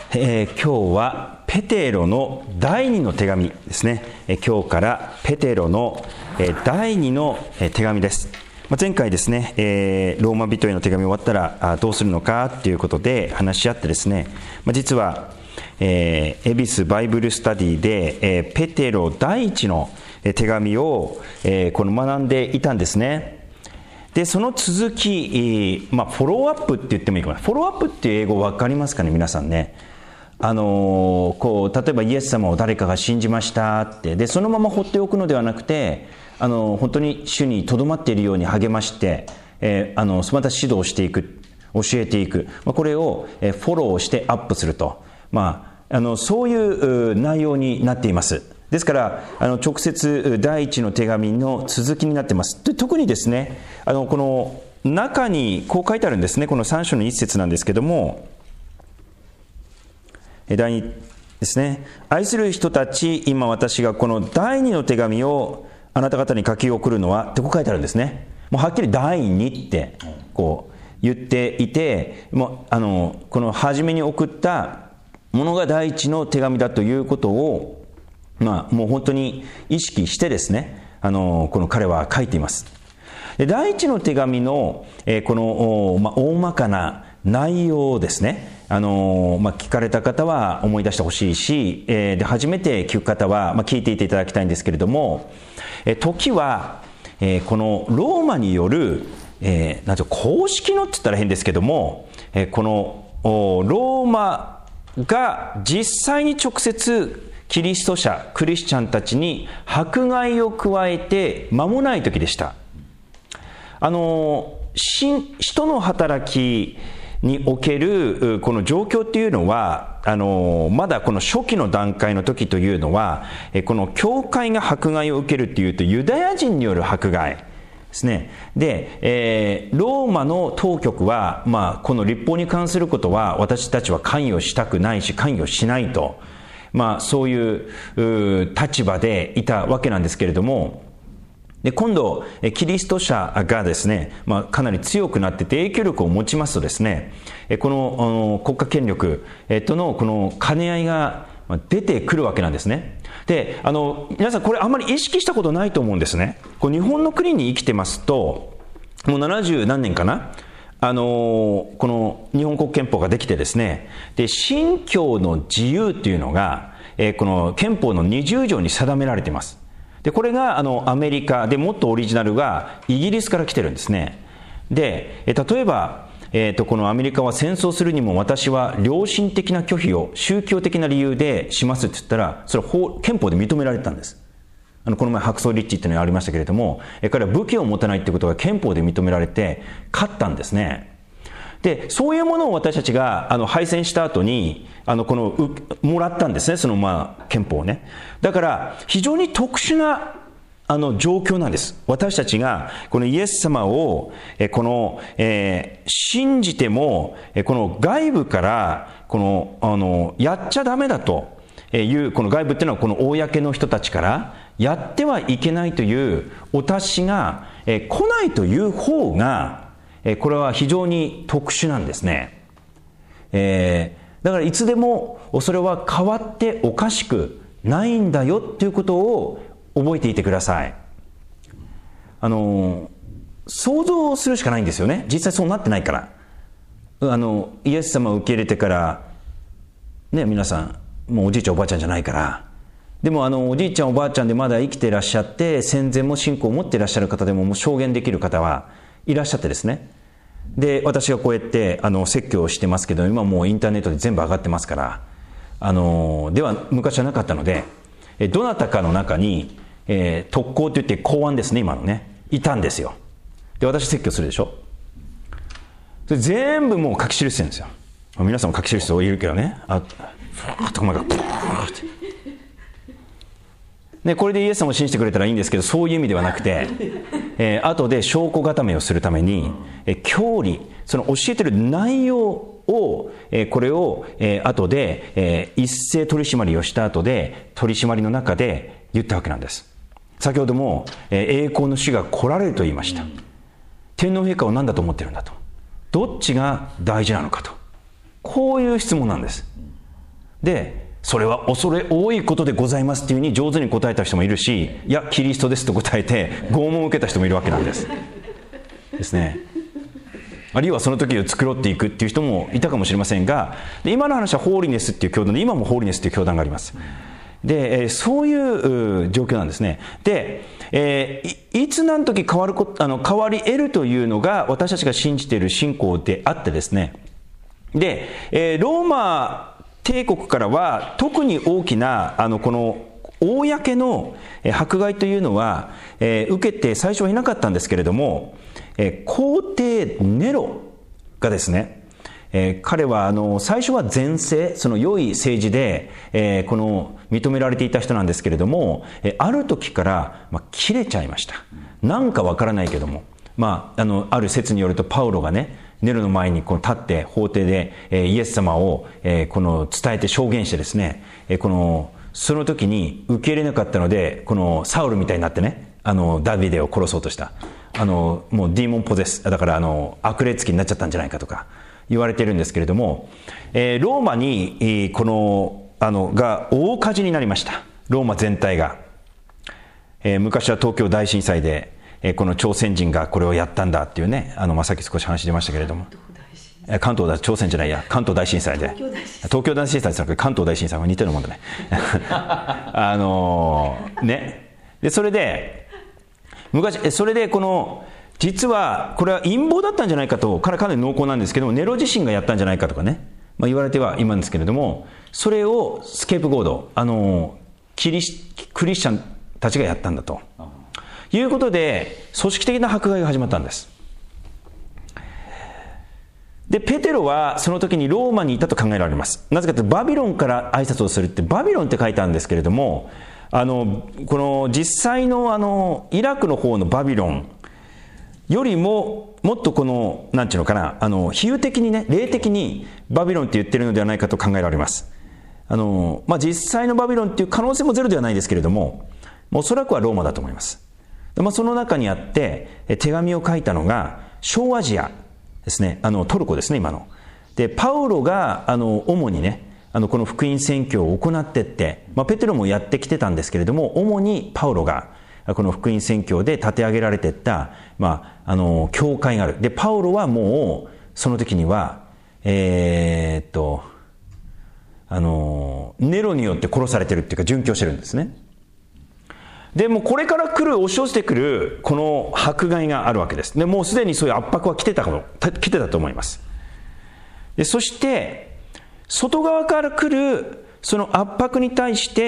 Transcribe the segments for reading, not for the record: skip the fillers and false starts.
今日はペテロの第2の手紙ですね。今日からペテロの第2の手紙です。前回ですね、ローマ人への手紙終わったらどうするのかということで話し合ってですね、実は恵比寿バイブルスタディでペテロ第1の手紙を学んでいたんですね。でその続き、フォローアップって言ってもいいかな。フォローアップっていう英語分かりますかね、皆さんね。例えばイエス様を誰かが信じましたって、でそのまま放っておくのではなくて、本当に主にとどまっているように励まして、また指導していく、教えていく、これをフォローしてアップすると、そういう内容になっています。ですから直接第一の手紙の続きになっています。で特にですね、この中にこう書いてあるんですね。この3章の1節なんですけども、第2ですね。愛する人たち、今私がこの第2の手紙をあなた方に書き送るのはってこう書いてあるんですね。もうはっきり第2ってこう言っていて、この初めに送ったものが第一の手紙だということをもう本当に意識してですね、この彼は書いています。で第一の手紙の、この、大まかな内容ですね、聞かれた方は思い出してほしいし、で初めて聞く方は、聞いていていただきたいんですけれども、時は、このローマによる、公式のって言ったら変ですけども、このローマが実際に直接キリスト者、クリスチャンたちに迫害を加えて間もない時でした。使徒の働きにおけるこの状況っていうのは、まだこの初期の段階の時というのは、この教会が迫害を受けるっていうとユダヤ人による迫害ですね。で、ローマの当局は、この律法に関することは私たちは関与したくないし関与しないと、そういう立場でいたわけなんですけれども、で今度キリスト者がですね、かなり強くなってて影響力を持ちますとですね、この国家権力とのこの兼ね合いが出てくるわけなんですね。で皆さんこれあんまり意識したことないと思うんですね。こう日本の国に生きてますともう70何年かな、この日本国憲法ができてですね、で信教の自由というのが、この憲法の20条に定められています。でこれがアメリカで、もっとオリジナルがイギリスから来てるんですね。で例えば、このアメリカは戦争するにも私は良心的な拒否を宗教的な理由でしますって言ったら、それは憲法で認められたんです。この前白装リッチっていうのがありましたけれども、彼は武器を持たないってことが憲法で認められて勝ったんですね。でそういうものを私たちが敗戦した後にもらったんですね、その憲法をね。だから非常に特殊な状況なんです。私たちがこのイエス様を信じてもこの外部からやっちゃダメだという、この外部っていうのはこの公の人たちからやってはいけないというお達しが来ないという方が、これは非常に特殊なんですね。だからいつでもそれは変わっておかしくないんだよということを覚えていてください。想像するしかないんですよね。実際そうなってないから。イエス様を受け入れてからね、皆さんもうおじいちゃんおばあちゃんじゃないから。でもおじいちゃんおばあちゃんでまだ生きていらっしゃって、戦前も信仰を持っていらっしゃる方でももう証言できる方はいらっしゃってですね。で私がこうやって説教をしてますけど、今もうインターネットで全部上がってますから、では昔はなかったので、どなたかの中に、特攻といって公安ですね、今のね、いたんですよ。で私説教するでしょ。それ全部もう書き記してるんですよ。皆さんも書き記す人いるけどね、これでイエス様を信じてくれたらいいんですけど、そういう意味ではなくて、後で証拠固めをするために、教理、その教えてる内容を、これを、後で、一斉取り締まりをした後で取り締まりの中で言ったわけなんです。先ほども、栄光の主が来られると言いました。天皇陛下を何だと思ってるんだと、どっちが大事なのかと、こういう質問なんです。 でそれは恐れ多いことでございますっていうふうに上手に答えた人もいるし、いやキリストですと答えて拷問を受けた人もいるわけなんですですね。あるいはその時を繕っていくっていう人もいたかもしれませんが、で今の話はホーリネスっていう教団で、今もホーリネスっていう教団があります。で、そういう状況なんですね。で、いつ何時変わり得るというのが私たちが信じている信仰であってですね。で、ローマ帝国からは特に大きなこの公の迫害というのは、受けて最初はいなかったんですけれども、皇帝ネロがですね、彼は最初は善政、その良い政治で、この認められていた人なんですけれども、ある時から、切れちゃいました。なんかわからないけども、ある説によるとパウロがね、ネロの前にこの立って法廷で、イエス様を、この伝えて証言してですね、その時に受け入れなかったので、このサウルみたいになってね、ダビデを殺そうとした。もうディーモンポゼス、だから悪霊付きになっちゃったんじゃないかとか言われてるんですけれども、ローマにが大火事になりました。ローマ全体が。昔は東京大震災で、この朝鮮人がこれをやったんだっていうね、さっき少し話出ましたけれども、関東大朝鮮じゃないや、関東大震災で、東京大震災じゃなくて関東大震災は似てるもんだね。ね。でそれでこの実はこれは陰謀だったんじゃないかと、かなり濃厚なんですけども、ネロ自身がやったんじゃないかとかね、言われてはいますけれども、それをスケープゴード、クリスチャンたちがやったんだということで、組織的な迫害が始まったんです。でペテロはその時にローマにいたと考えられます。なぜかというとバビロンから挨拶をするって、バビロンって書いてあるんですけれども、この実際のイラクの方のバビロンよりももっとなんていうのかな、比喩的にね、霊的にバビロンって言ってるのではないかと考えられます。実際のバビロンっていう可能性もゼロではないですけれども、おそらくはローマだと思います。その中にあって手紙を書いたのが小アジアですね、トルコですね、今の。でパウロが主にね、この福音宣教を行っていって、ペテロもやってきてたんですけれども、主にパウロがこの福音宣教で立て上げられていった、教会がある。でパウロはもうその時にはネロによって殺されてるっていうか殉教してるんですね。でもこれから押し寄せてくるこの迫害があるわけです。でもうすでにそういう圧迫は来てたと思います。でそして外側から来るその圧迫に対して、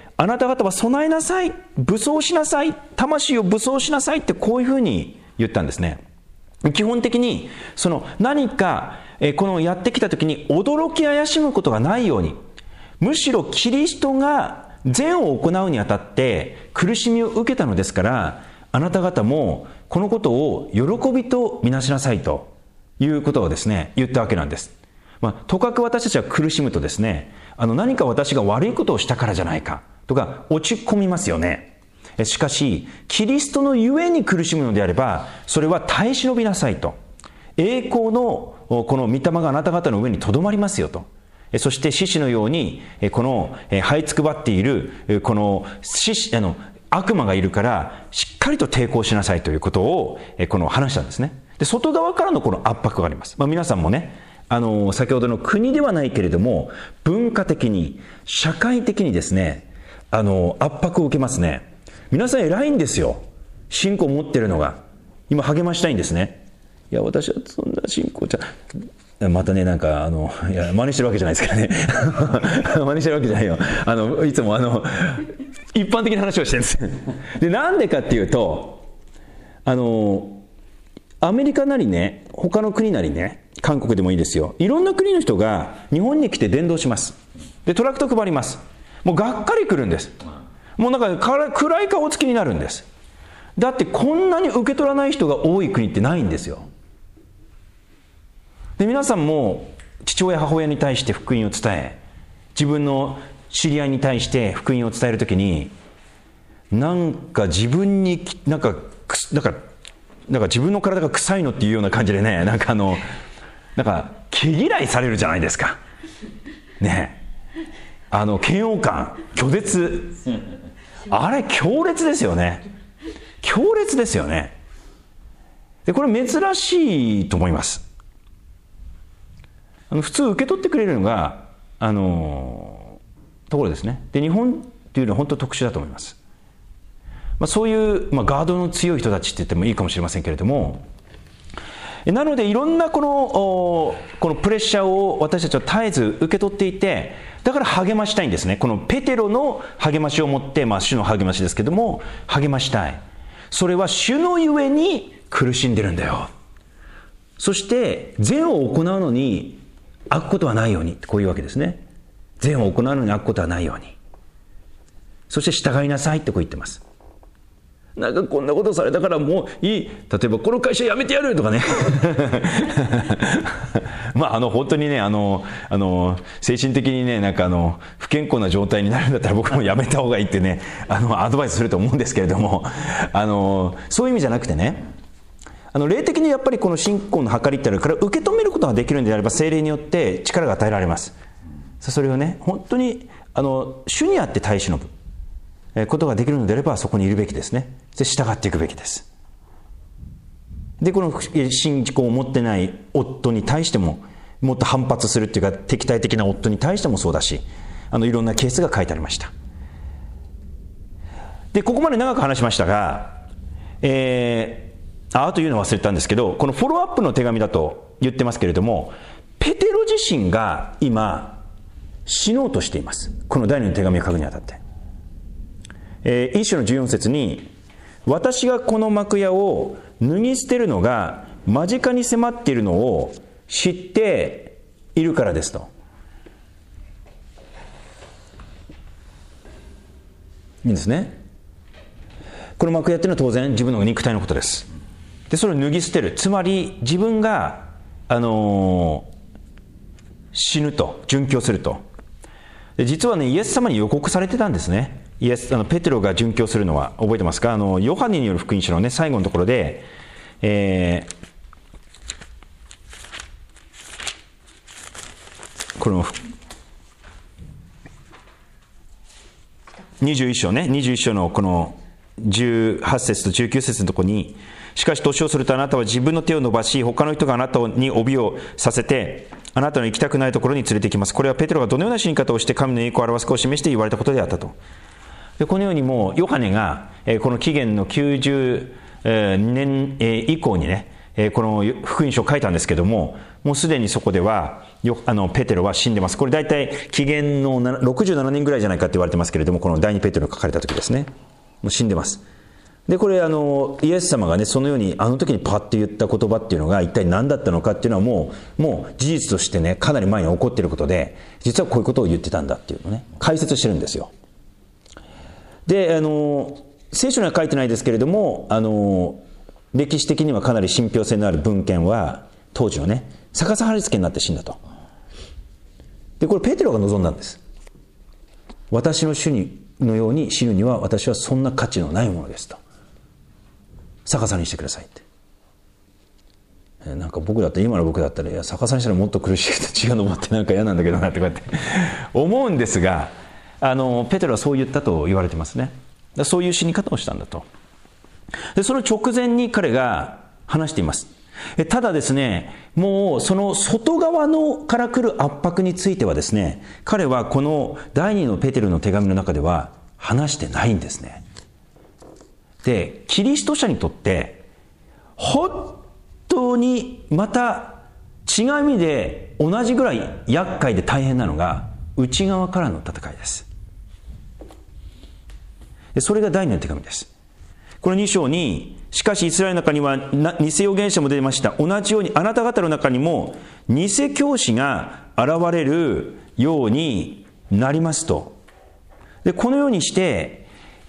あなた方は備えなさい、武装しなさい、魂を武装しなさいって、こういうふうに言ったんですね。基本的に何かこのやってきた時に驚き怪しむことがないように、むしろキリストが善を行うにあたって苦しみを受けたのですから、あなた方もこのことを喜びとみなしなさいということをですね、言ったわけなんです。とかく私たちは苦しむとですね、何か私が悪いことをしたからじゃないかとか落ち込みますよね。しかしキリストのゆえに苦しむのであれば、それは耐え忍びなさいと。栄光のこの御霊があなた方の上にとどまりますよと。そして獅子のようにこの這いつくばっているこの悪魔がいるから、しっかりと抵抗しなさいということを話したんですね。で外側からのこの圧迫があります。皆さんもね、先ほどの国ではないけれども文化的に社会的にですね、圧迫を受けますね。皆さん偉いんですよ、信仰を持ってるのが。今励ましたいんですね。いや私はそんな信仰じゃ、またね、なんかいや真似してるわけじゃないですからね真似してるわけじゃないよ。いつも一般的な話をしてるんですでなんでかっていうと、アメリカなりね、他の国なりね、韓国でもいいですよ、いろんな国の人が日本に来て伝道します。でトラクト配ります。もうがっかり来るんです。もうなんか暗い顔つきになるんです。だってこんなに受け取らない人が多い国ってないんですよ。で皆さんも父親母親に対して福音を伝え、自分の知り合いに対して福音を伝えるときに、なんか自分になんか自分の体が臭いのっていうような感じでね、なんか毛嫌いされるじゃないですかね。 嫌悪感、拒絶、あれ強烈ですよね。強烈ですよね。でこれ珍しいと思います。普通受け取ってくれるのがところですね。で日本っていうのは本当特殊だと思います。そういう、ガードの強い人たちって言ってもいいかもしれませんけれども、なのでいろんなこのプレッシャーを私たちは絶えず受け取っていて、だから励ましたいんですね。このペテロの励ましをもって、主の励ましですけども、励ましたい。それは主のゆえに苦しんでるんだよ。そして善を行うのに悪ことはないように、こういうわけですね。善を行うのに悪ことはないように、そして従いなさいってこう言ってます。なんかこんなことされたからもういい、例えばこの会社辞めてやるとかね本当にね精神的にね不健康な状態になるんだったら僕も辞めた方がいいってねアドバイスすると思うんですけれども、そういう意味じゃなくてね、霊的にやっぱりこの信仰の計りってあるから受け止めることができるんであれば、聖霊によって力が与えられます。それをね本当に主にあって耐え忍ぶことができるのであれば、そこにいるべきですね。で従っていくべきです。でこの信仰を持ってない夫に対してももっと反発するっていうか、敵対的な夫に対してもそうだし、いろんなケースが書いてありました。でここまで長く話しましたが、というのを忘れたんですけど、このフォローアップの手紙だと言ってますけれども、ペテロ自身が今死のうとしています。この第二の手紙を書くにあたって。一章の14節に、私がこの幕屋を脱ぎ捨てるのが間近に迫っているのを知っているからですと。いいんですね。この幕屋っていうのは当然自分の肉体のことです。でそれを脱ぎ捨てる、つまり自分が、死ぬと、殉教すると。で実はね、イエス様に予告されてたんですね。ペテロが殉教するのは覚えてますか？ヨハネによる福音書のね最後のところで、この21章ね、21章のこの18節と19節のところに、しかし年をするとあなたは自分の手を伸ばし、他の人があなたに帯をさせて、あなたの行きたくないところに連れて行きます。これはペテロがどのような死に方をして神の栄光を表すかを示して言われたことであったと。でこのようにもうヨハネがこの紀元の92年以降にね、この福音書を書いたんですけども、もうすでにそこではペテロは死んでます。これ大体紀元の67年ぐらいじゃないかって言われてますけれども、この第二ペテロが書かれた時ですね。もう死んでます。でこれイエス様がねそのように時にパッと言った言葉っていうのが一体何だったのかっていうのはもう事実としてねかなり前に起こっていることで、実はこういうことを言ってたんだっていうのをね解説してるんですよ。で聖書には書いてないですけれども歴史的にはかなり信憑性のある文献は当時のね逆さ貼り付けになって死んだと。でこれペテロが望んだんです。私の主のように死ぬには私はそんな価値のないものですと、逆さにしてくださいって。なんか僕だったら今の僕だったらいや逆さにしたらもっと苦しい血が上ってなんか嫌なんだけどなってこうやって思うんですが、ペテロはそう言ったと言われてますね。そういう死に方をしたんだと。でその直前に彼が話しています。ただですね、もうその外側のから来る圧迫についてはですね、彼はこの第二のペテロの手紙の中では話してないんですね。でキリスト者にとって本当にまた違う意味で同じぐらい厄介で大変なのが内側からの戦いです。でそれが第二の手紙です。この2章に、しかしイスラエルの中には偽預言者も出ました。同じようにあなた方の中にも偽教師が現れるようになりますと。でこのようにして、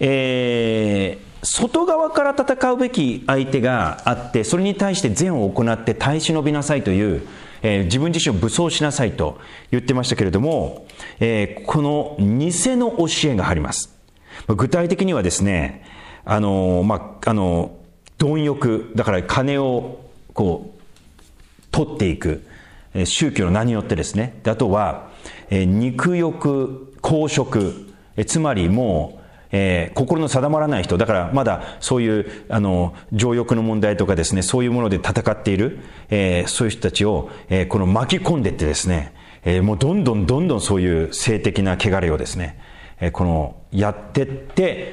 外側から戦うべき相手があって、それに対して善を行って耐え忍びなさいという、自分自身を武装しなさいと言ってましたけれども、この偽の教えがあります。具体的にはですね、貪欲だから金をこう取っていく宗教の名によってですね、あとは肉欲、 公職、つまりもう、心の定まらない人だからまだそういう情欲の問題とかですね、そういうもので戦っている、そういう人たちを、この巻き込んでってですね、もうどんどんそういう性的な汚れをですね、このやってって、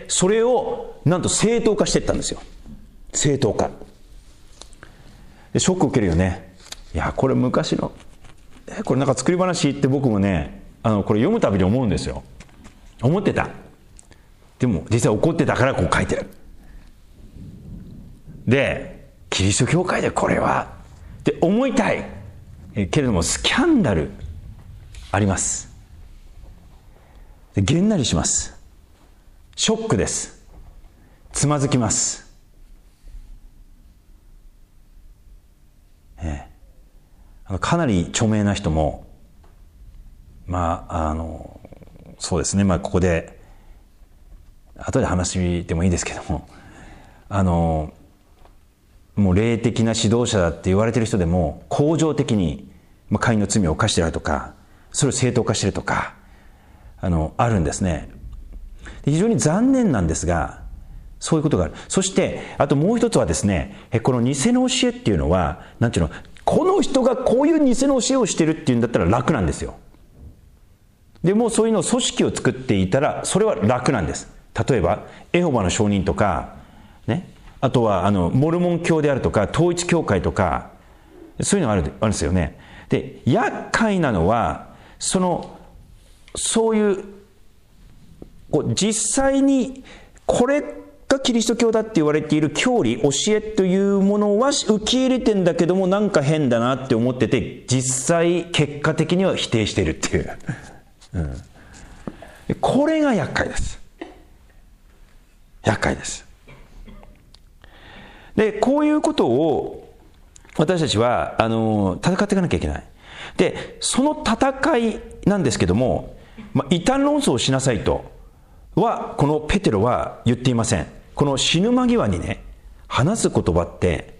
それをなんと正当化していったんですよ。正当化でショックを受けるよね。いやこれ昔のこれなんか作り話って僕もねこれ読むたびに思うんですよ。思ってた。でも実際怒ってたからこう書いてる。でキリスト教会でこれはって思いたいけれども、スキャンダルあります。でげんなりします。ショックです。つまずきます。かなり著名な人もそうですね、ここで後で話してもいいですけども、もう霊的な指導者だって言われてる人でも恒常的に姦淫の罪を犯しているとか、それを正当化しているとかあるんですね。非常に残念なんですが、そういうことがある。そしてあともう一つはですね、この偽の教えっていうのはなんていうの、この人がこういう偽の教えをしてるっていうんだったら楽なんですよ。でもそういうのを組織を作っていたらそれは楽なんです。例えばエホバの証人とかね、あとはモルモン教であるとか統一教会とか、そういうのがあるんですよね。で厄介なのはそういう実際にこれがキリスト教だって言われている教理、教えというものは受け入れてんだけども、なんか変だなって思ってて、実際結果的には否定しているっていう、これが厄介です。厄介です。でこういうことを私たちは戦っていかなきゃいけない。でその戦いなんですけども、異端論争をしなさいとはこのペテロは言っていません。この死ぬ間際にね話す言葉って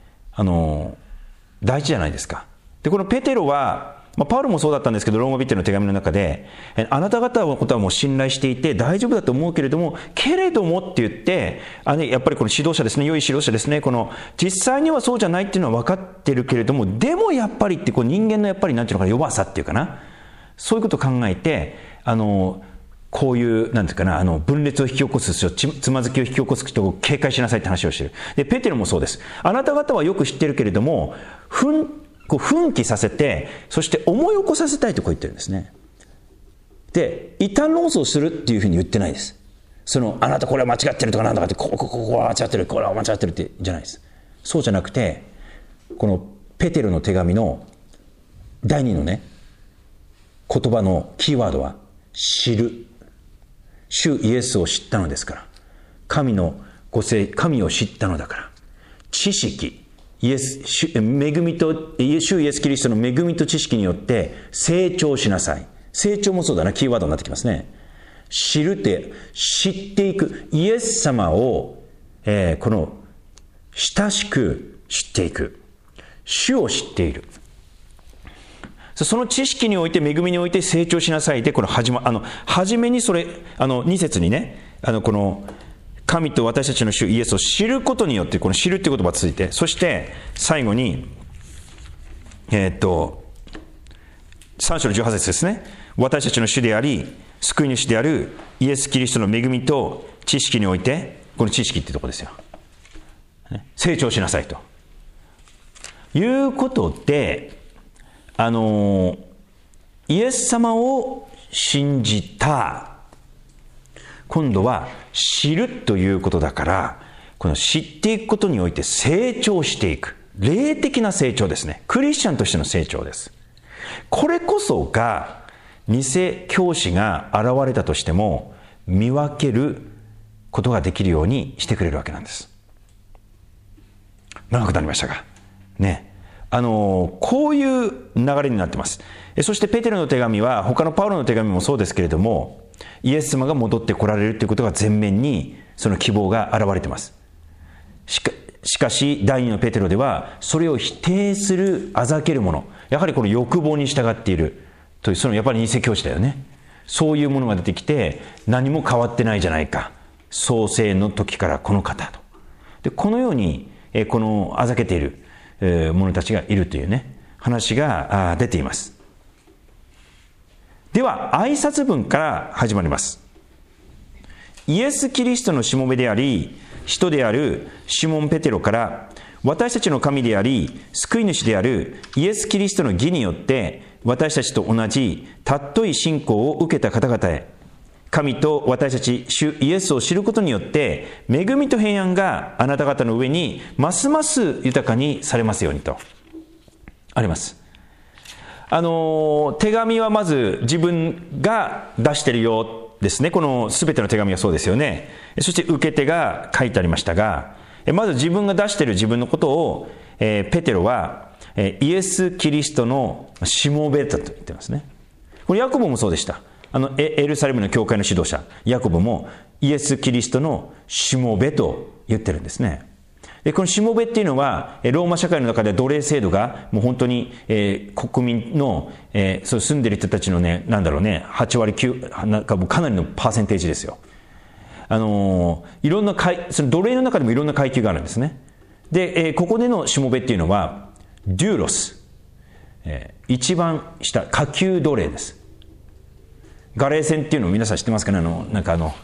大事じゃないですか。でこのペテロはパウロもそうだったんですけど、ローマ人の手紙の中であなた方のことはもう信頼していて大丈夫だと思うけれどもって言ってやっぱりこの指導者ですね、良い指導者ですね、この実際にはそうじゃないっていうのは分かってるけれども、でもやっぱりってこう人間のやっぱりなんていうのかな、弱さっていうかな、そういうことを考えてこういうなんていうかな分裂を引き起こす人、つまずきを引き起こす人を警戒しなさいって話をしている。でペテロもそうです。あなた方はよく知ってるけれども奮起させて、そして思い起こさせたいとこう言ってるんですね。で異端論争するっていうふうに言ってないです。あなたこれは間違ってるとかなんだかってここは間違ってる、これは間違ってるってじゃないです。そうじゃなくて、このペテロの手紙の第2のね言葉のキーワードは知る。主イエスを知ったのですから、神を知ったのだから、知識、恵みと主イエスキリストの恵みと知識によって成長しなさい。成長もそうだな、キーワードになってきますね。知るって知っていく、イエス様を、この親しく知っていく、主を知っている。その知識において、恵みにおいて成長しなさいで、この初めにそれ2節にねこの神と私たちの主イエスを知ることによって、この知るっていう言葉が続いて、そして最後に3章の18節ですね。私たちの主であり救い主であるイエス・キリストの恵みと知識において、この知識っていうところですよ、成長しなさいということで、イエス様を信じた、今度は知るということだから、この知っていくことにおいて成長していく、霊的な成長ですね。クリスチャンとしての成長です。これこそが偽教師が現れたとしても見分けることができるようにしてくれるわけなんです。長くなりましたがね、こういう流れになってます。そしてペテロの手紙は他のパウロの手紙もそうですけれども、イエス様が戻って来られるということが前面にその希望が現れています。しかし第2のペテロではそれを否定する、あざけるもの、やはりこの欲望に従っているという、やっぱり偽教師だよね。 そういうものが出てきて、何も変わってないじゃないか、創世の時からこの方と。でこのようにこのあざけている者たちがいるというね、話が出ています。では挨拶文から始まります。イエス・キリストのしもべであり使徒であるシモン・ペテロから、私たちの神であり救い主であるイエス・キリストの義によって私たちと同じ尊い信仰を受けた方々へ、神と私たち主イエスを知ることによって恵みと平安があなた方の上にますます豊かにされますようにとあります。手紙はまず自分が出してるよですね。この全ての手紙はそうですよね。そして受け手が書いてありましたが、まず自分が出している自分のことを、ペテロはイエス・キリストのしもべだと言ってますね。これヤコブもそうでした。エルサレムの教会の指導者ヤコブもイエス・キリストのしもべと言ってるんですね。でこのしもべっていうのはローマ社会の中で奴隷制度がもう本当に、国民の、そう住んでる人たちのね、なんだろうね、8割9なんかもうかなりのパーセンテージですよ。いろんなその奴隷の中でもいろんな階級があるんですね。で、ここでのしもべっていうのはデューロス、一番下下級奴隷です。ガレー戦っていうのを皆さん知ってますかね。なんかなん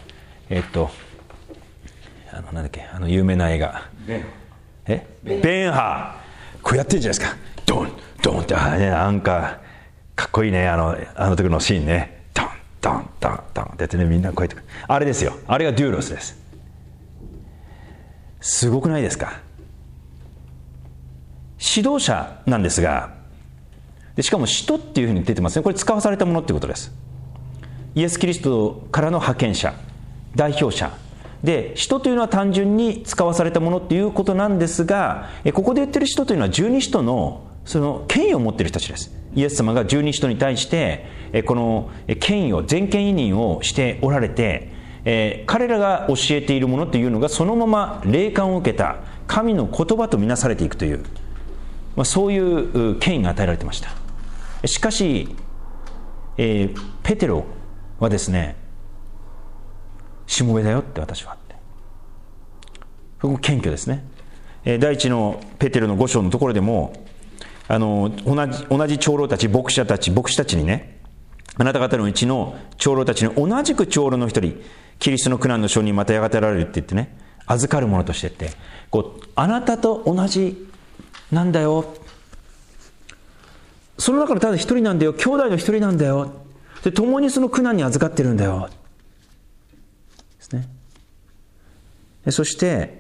だっけ、有名な映画ベンハー、こうやってるじゃないですか。ドンドンってなんかかっこいいね、あの時のシーンね。ドンドンドンドンってやってね、みんなこうやってあれですよ。あれがデューロスです。すごくないですか。指導者なんですが、でしかも使徒っていうふうに出てますね。これ使わされたものってことです。イエス・キリストからの派遣者、代表者で、使徒というのは単純に使わされたものっていうことなんですが、ここで言ってる使徒というのは十二使徒のその権威を持っている人たちです。イエス様が十二使徒に対してこの権威を、全権委任をしておられて、彼らが教えているものというのがそのまま霊感を受けた神の言葉とみなされていくという、そういう権威が与えられていました。しかし、ペテロはですね、しもべだよって私はって、ここ謙虚ですね。第一のペテロの5章のところでも同じ長老たち、牧師たちにね、あなた方のうちの長老たちに同じく長老の一人、キリストの苦難の証人にまたやがてられるって言ってね、預かるものとしてって、あなたと同じなんだよ、その中のただ一人なんだよ、兄弟の一人なんだよ、で共にその苦難に預かってるんだよですね。そして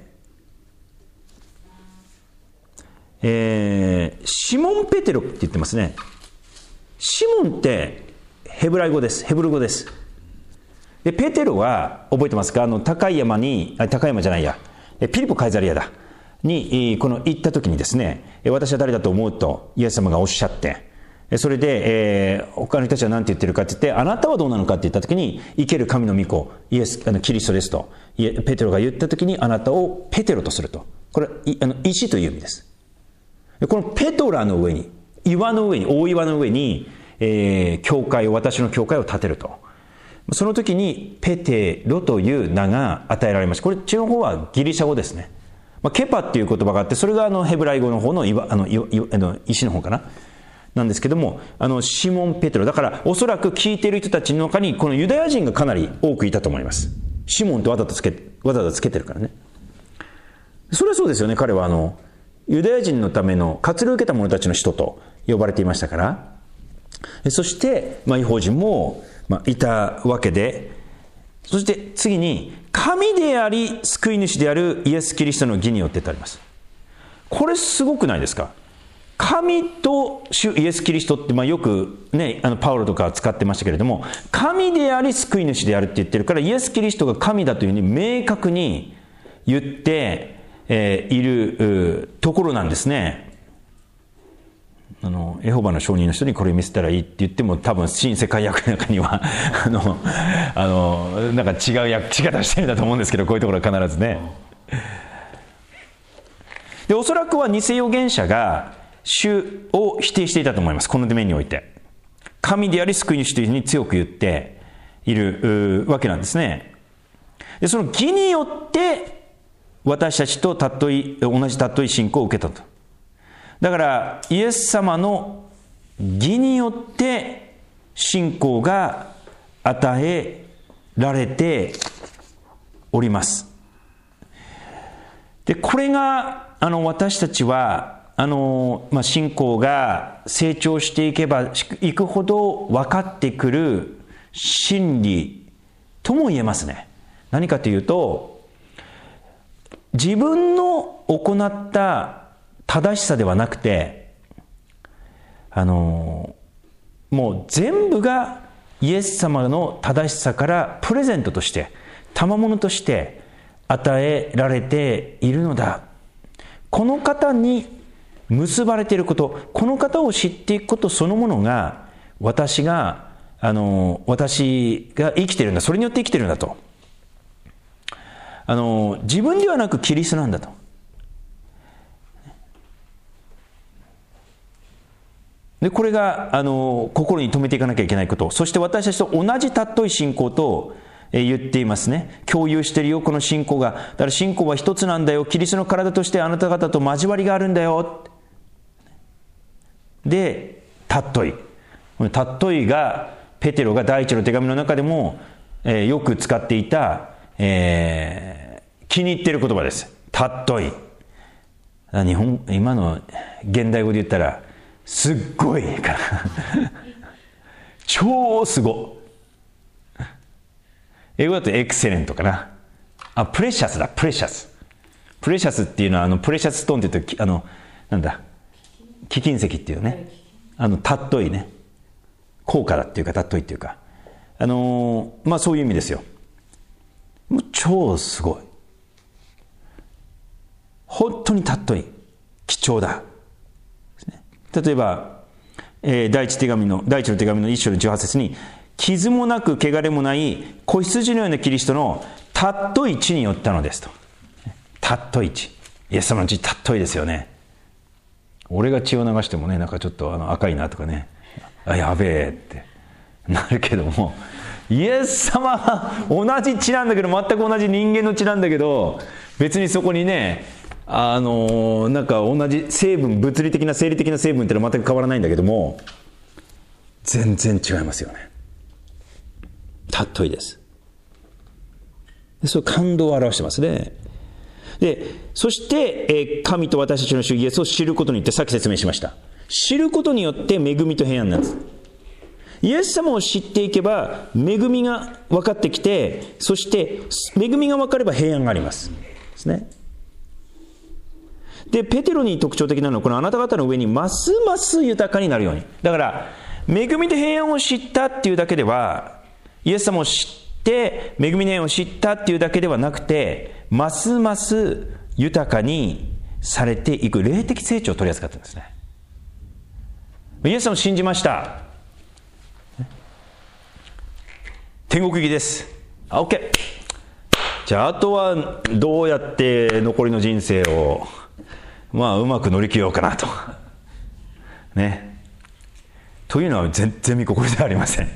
シモン・ペテロって言ってますね。シモンってヘブライ語です。ヘブル語です。でペテロは覚えてますか。高山じゃないや、ピリポ・カイザリアだに行った時にですね、私は誰だと思うとイエス様がおっしゃって、それで、他の人たちは何て言ってるかって言って、あなたはどうなのかって言った時に、生ける神の御子キリストですとペテロが言った時に、あなたをペテロとすると、これ石という意味です。このペトラの上に、大岩の上に、私の教会を建てると。その時にペテロという名が与えられました。これ地の方はギリシャ語ですね。ケパっていう言葉があって、それがヘブライ語の方の石の方かななんですけども、シモン・ペテロだから、おそらく聞いている人たちの中にこのユダヤ人がかなり多くいたと思います。シモンってわざとつけてるからね。それはそうですよね。彼はユダヤ人のための割礼を受けた者たちの使徒と呼ばれていましたから。そして異邦人もいたわけで、そして次に神であり救い主であるイエス・キリストの義によってとあります。これすごくないですか。神と主イエス・キリストってよくね、パウロとか使ってましたけれども、神であり救い主であるって言ってるから、イエス・キリストが神だというふうに明確に言っているところなんですね。エホバの証人の人にこれ見せたらいいって言っても、多分新世界訳の中にはなんか違う訳し方してるんだと思うんですけど、こういうところは必ずね。でおそらくは偽預言者が主を否定していたと思います。この面において神であり救い主というふうに強く言って、 いるわけなんですね。でその義によって私たちと同じ尊い信仰を受けたと。だからイエス様の義によって信仰が与えられております。でこれが私たちは信仰が成長していけばいくほど分かってくる真理とも言えますね。何かというと、自分の行った正しさではなくて、もう全部がイエス様の正しさからプレゼントとして賜物として与えられているのだ。この方に結ばれていること、この方を知っていくことそのものが私が生きているんだ、それによって生きているんだと。自分ではなくキリストなんだと。でこれが心に留めていかなきゃいけないこと。そして私たちと同じ尊い信仰と言っていますね。共有しているよ、この信仰が。だから信仰は一つなんだよ。キリストの体としてあなた方と交わりがあるんだよ。で、尊い。尊いが、ペテロが第一の手紙の中でも、よく使っていた、気に入っている言葉です。尊い。今の現代語で言ったら、すっごいから超すご。英語だとエクセレントかな。プレシャスだ、プレシャス。プレシャスっていうのはプレシャスストーンって言うとなんだ、貴金石っていうね、尊いね、高価だっていうか尊いっていうか、そういう意味ですよ。もう超すごい。本当に尊い、貴重だ。例えば、第一の手紙の1章の18節に、傷もなく汚れもない子羊のようなキリストの尊い血によったのですと。尊い血。イエス様の血尊いですよね。俺が血を流してもね、なんかちょっと赤いなとかね、やべえってなるけども、イエス様は同じ血なんだけど、全く同じ人間の血なんだけど、別にそこにね、なんか同じ成分、物理的な生理的な成分っていうのは全く変わらないんだけども、全然違いますよね。尊いです。そういう感動を表してますね。で、そして、神と私たちの主イエスを知ることによって、さっき説明しました。知ることによって恵みと平安なんです。イエス様を知っていけば、恵みが分かってきて、そして恵みが分かれば平安があります。ですね。で、ペテロに特徴的なのは、このあなた方の上にますます豊かになるように。だから、恵みと平安を知ったっていうだけでは、イエス様を知って、恵みの平安を知ったっていうだけではなくて、ますます豊かにされていく霊的成長を取り扱ってるんですね。イエス様を信じました。天国行きです。OK。じゃあ、あとはどうやって残りの人生をうまく乗り切ろうかなと。ね。というのは全然見心ではありません。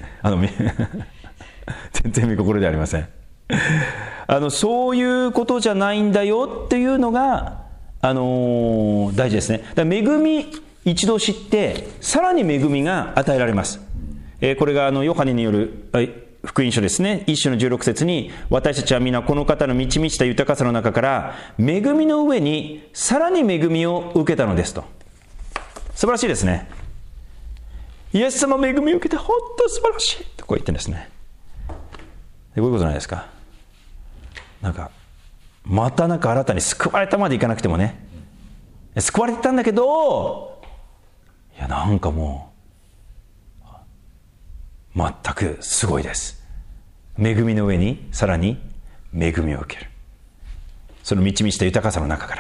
全然見心ではありません。そういうことじゃないんだよっていうのが、大事ですね。だから恵み一度知って、さらに恵みが与えられます。これがヨハネによる福音書ですね。1章の16節に、私たちは皆この方の満ち満ちた豊かさの中から、恵みの上にさらに恵みを受けたのですと。素晴らしいですね。イエス様恵みを受けて本当素晴らしいとこう言ってるんですね。でこういうことないですか。また新たに救われたまでいかなくてもね、救われてたんだけど、いやもう全くすごいです。恵みの上にさらに恵みを受ける。その満ち満ちた豊かさの中から。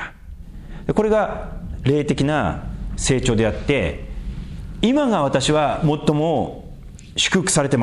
これが霊的な成長であって、今が私は最も祝福されてます。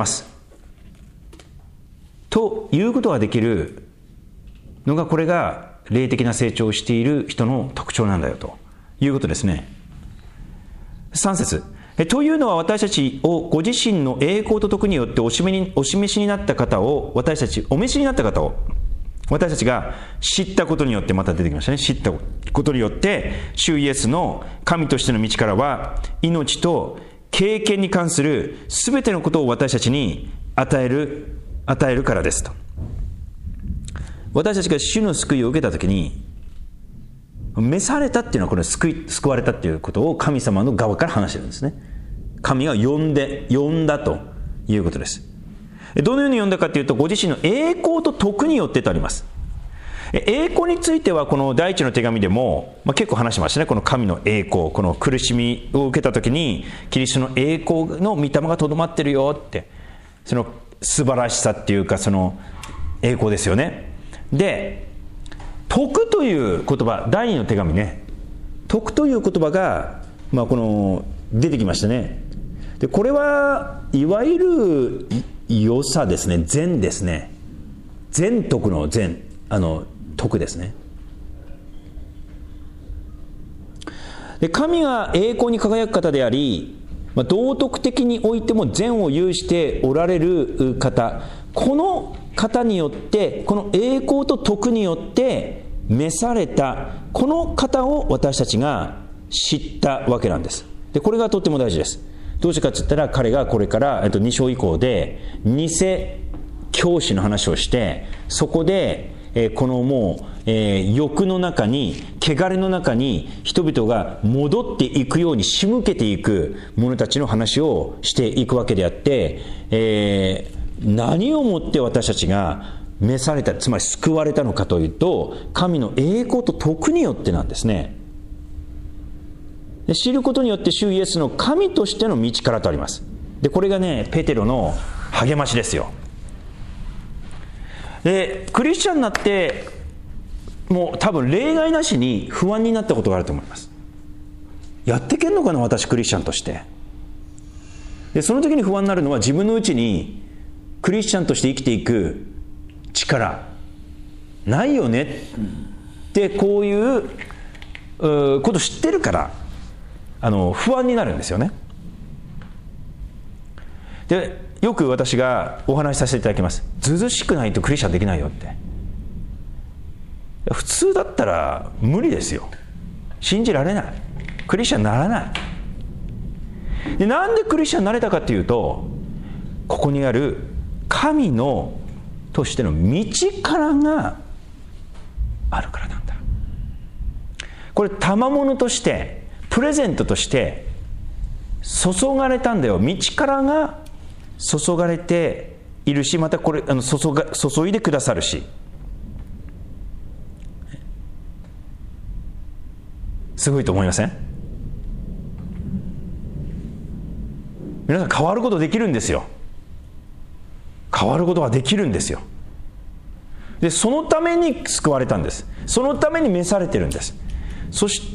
ということができるのが、これが霊的な成長をしている人の特徴なんだよということですね。3節。 というのは、私たちをご自身の栄光と徳によってお示しになった方を、お召しになった方を、私たちが知ったことによって、また出てきましたね。知ったことによって、主イエスの神としての道からは、命と経験に関するすべてのことを私たちに与えるからですと。私たちが主の救いを受けたときに、召されたっていうのは、これ救われたっていうことを神様の側から話してるんですね。神が呼んだということです。どのように呼んだかというと、ご自身の栄光と徳によってとあります。栄光については、この第一の手紙でも、結構話しましたね。この神の栄光、この苦しみを受けたときに、キリストの栄光の御霊がとどまってるよって、その素晴らしさっていうか、その栄光ですよね。で、徳という言葉、第二の手紙ね、徳という言葉が、この出てきましたね。で、これはいわゆる良さですね。善ですね。善徳の善、徳ですね。で、神が栄光に輝く方であり、道徳的においても善を有しておられる方、この方によって、この栄光と徳によって召されたこの方を私たちが知ったわけなんです。で、これがとっても大事です。どうしてかって言ったら、彼がこれから2章以降で偽教師の話をして、そこでこのもう欲の中に、汚れの中に人々が戻っていくように仕向けていく者たちの話をしていくわけであって、何をもって私たちが召された、つまり救われたのかというと、神の栄光と徳によってなんですね。で、知ることによって主イエスの神としての道からとあります。で、これがね、ペテロの励ましですよ。で、クリスチャンになってもう多分例外なしに不安になったことがあると思います。やってけんのかな、私クリスチャンとして。で、その時に不安になるのは、自分のうちにクリスチャンとして生きていく力ないよねってこういうことを知ってるから不安になるんですよね。で、よく私がお話しさせていただきます。ずうずうしくないとクリスチャンできないよって。普通だったら無理ですよ。信じられない。クリスチャンにならない。で、なんでクリスチャンになれたかというと、ここにある神のとしての道からがあるからなんだ。これ賜物としてプレゼントとして注がれたんだよ。道からが注がれているし、またこれ注いでくださるし、すごいと思いません？皆さん変わることできるんですよ。変わることができるんですよ。で、そのために救われたんです。そのために召されてるんです。そして、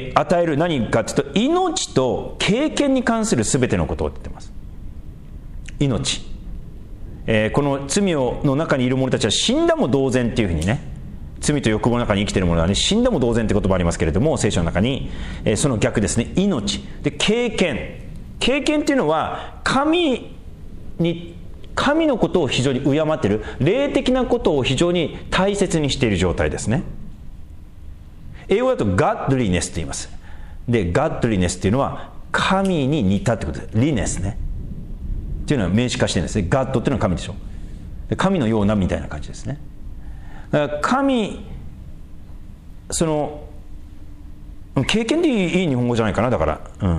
与える何かというと、命と経験に関するすべてのことを言っています。命、この罪の中にいる者たちは死んだも同然っていうふうにね、罪と欲望の中に生きている者はね、死んだも同然って言葉ありますけれども、聖書の中に、その逆ですね。命で経験っていうのは神のことを非常に敬っている、霊的なことを非常に大切にしている状態ですね。英語だと godliness と言います。で、godliness っていうのは神に似たってことです。リネスねっていうのは名詞化してるんですね。God っていうのは神でしょ。で、神のようなみたいな感じですね。だからその経験でいい日本語じゃないかな。だから、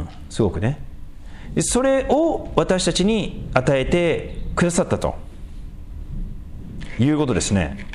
すごくね。それを私たちに与えてくださったということですね。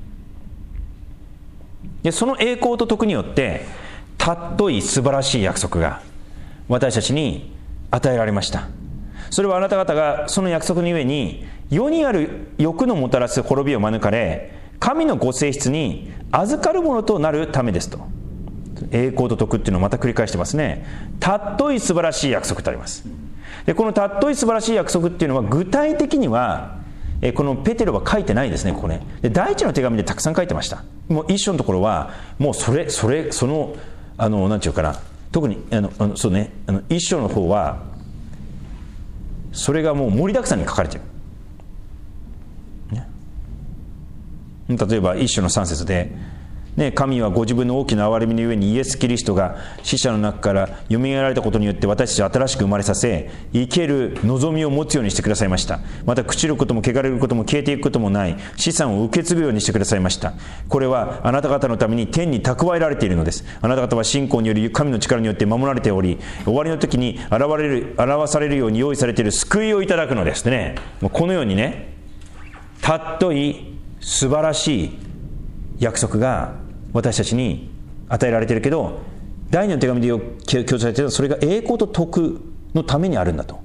で、その栄光と徳によって尊い素晴らしい約束が私たちに与えられました。それはあなた方がその約束のゆえに世にある欲のもたらす滅びを免れ、神のご性質に預かるものとなるためですと。栄光と徳っていうのをまた繰り返してますね。尊い素晴らしい約束とあります。で、この尊い素晴らしい約束っていうのは具体的にはこのペテロは書いてないですね。ここね。で、第一の手紙でたくさん書いてました。もう一章のところはもうそのなんていうかな、 特にそうね、一章の方はそれがもう盛りだくさんに書かれてる、ね、例えば一章の3節で、ね、神はご自分の大きな憐れみのゆえにイエス・キリストが死者の中からよみがえられたことによって私たちを新しく生まれさせ、生ける望みを持つようにしてくださいました。また朽ちることも汚れることも消えていくこともない資産を受け継ぐようにしてくださいました。これはあなた方のために天に蓄えられているのです。あなた方は信仰により神の力によって守られており、終わりの時に表されるように用意されている救いをいただくのですね。このようにね、たっとい素晴らしい約束が私たちに与えられているけど、第二の手紙で強調されているのはそれが栄光と徳のためにあるんだと。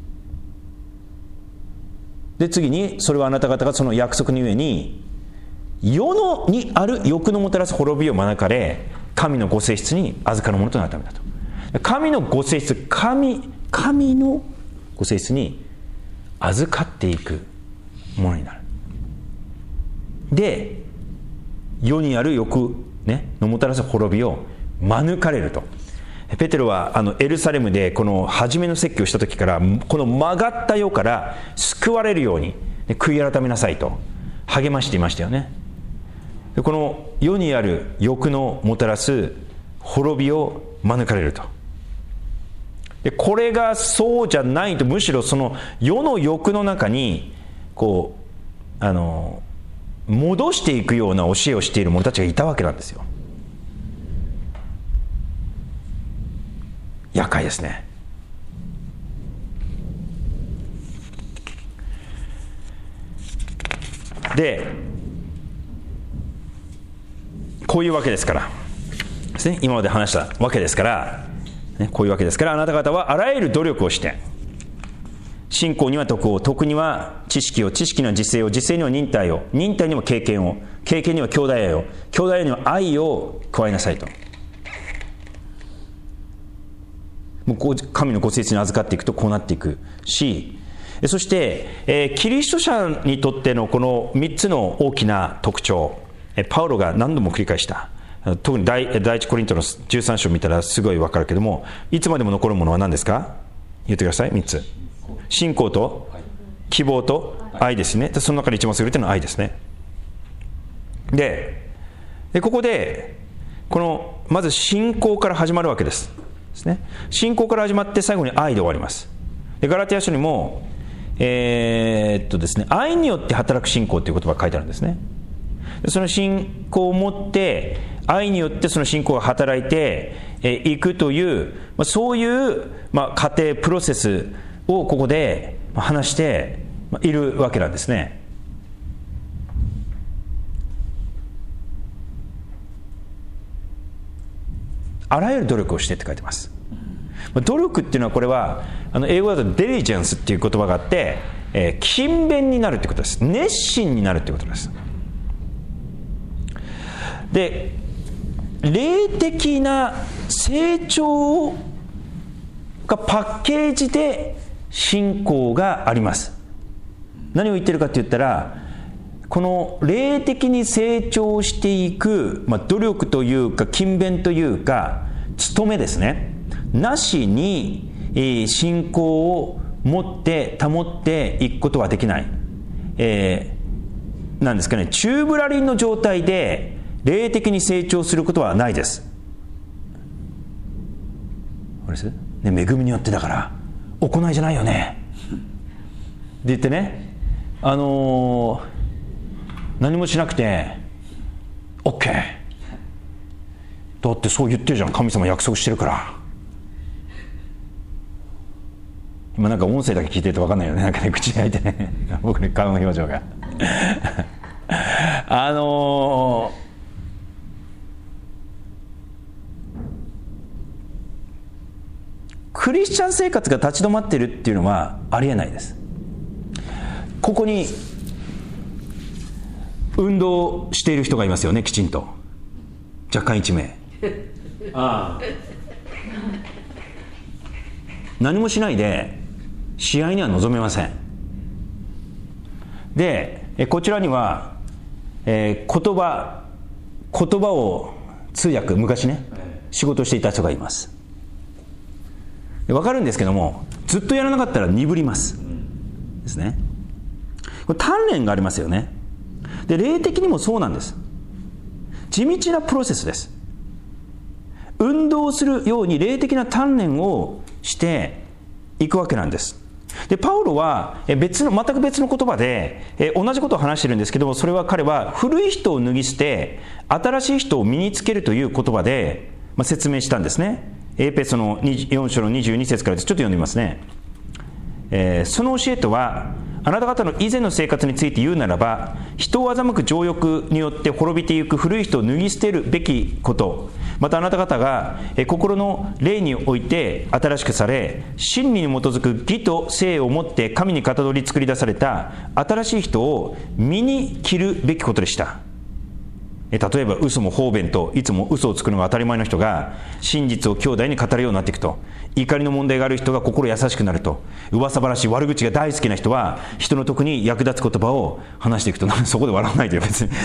で次に、それはあなた方がその約束のゆえに世にある欲のもたらす滅びを免れ、神のご性質に預かるものとなるためだと。神のご性質、神のご性質に預かっていくものになる。で世にある欲、ね、のもたらす滅びを免れると。ペテロはエルサレムでこの初めの説教をした時から、この曲がった世から救われるように悔い改めなさいと励ましていましたよね。でこの世にある欲のもたらす滅びを免れると。でこれがそうじゃないと、むしろその世の欲の中にこう戻していくような教えをしている者たちがいたわけなんですよ。厄介ですね。でこういうわけですからですね、今まで話したわけですから、ね、こういうわけですから、あなた方はあらゆる努力をして、信仰には徳を、徳には知識を、知識には実践を、実践には忍耐を、忍耐には経験を、経験には兄弟愛を、兄弟愛には愛を加えなさいと。もうこう神のご性質に預かっていくとこうなっていくし、そして、キリスト者にとってのこの3つの大きな特徴、パウロが何度も繰り返した。特に第一コリントの13章を見たらすごい分かるけども、いつまでも残るものは何ですか？言ってください。3つ。信仰と希望と愛ですね。その中で一番優れているのは愛ですね。でここでこのまず信仰から始まるわけですね。信仰から始まって最後に愛で終わります。でガラティア書にもですね、愛によって働く信仰という言葉が書いてあるんですね。でその信仰を持って愛によってその信仰が働いていくという、そういう過程プロセスをここで話しているわけなんですね。あらゆる努力をしてって書いてます。努力っていうのは、これは英語だとデリジェンスっていう言葉があって、勤勉になるってことです。熱心になるってことです。で霊的な成長がパッケージで信仰があります。何を言ってるかって言ったら、この霊的に成長していく、努力というか勤勉というか努めですね、なしに信仰を持って保っていくことはできない、なんですかね、宙ぶらりんの状態で霊的に成長することはないです。あれですね、恵みによってだから行いじゃないよねで言ってね、何もしなくて OK だってそう言ってるじゃん、神様約束してるから。今なんか音声だけ聞いてると分かんないよね、なんかね、口に開いてね僕ね、顔の表情がクリスチャン生活が立ち止まっているっていうのはありえないです。ここに運動している人がいますよね、きちんと。若干1名何もしないで試合には臨めません。でこちらには、言葉を通訳、昔ね仕事していた人がいます。 分かるんですけども、ずっとやらなかったら鈍りますですね。これ鍛錬がありますよね。で、霊的にもそうなんです。地道なプロセスです。運動するように霊的な鍛錬をしていくわけなんです。で、パウロは全く別の言葉で同じことを話しているんですけども、それは彼は古い人を脱ぎ捨て新しい人を身につけるという言葉で説明したんですね。エペソの4章の22節からです。ちょっと読んでみますね。その教えとは、あなた方の以前の生活について言うならば、人を欺く情欲によって滅びていく古い人を脱ぎ捨てるべきこと、またあなた方が心の霊において新しくされ、真理に基づく義と誠をもって神にかたどり作り出された新しい人を身に着るべきことでした。例えば嘘も方便といつも嘘をつくのが当たり前の人が真実を兄弟に語るようになっていくと、怒りの問題がある人が心優しくなると、噂話悪口が大好きな人は人の得に役立つ言葉を話していくと、そこで笑わないでよ別に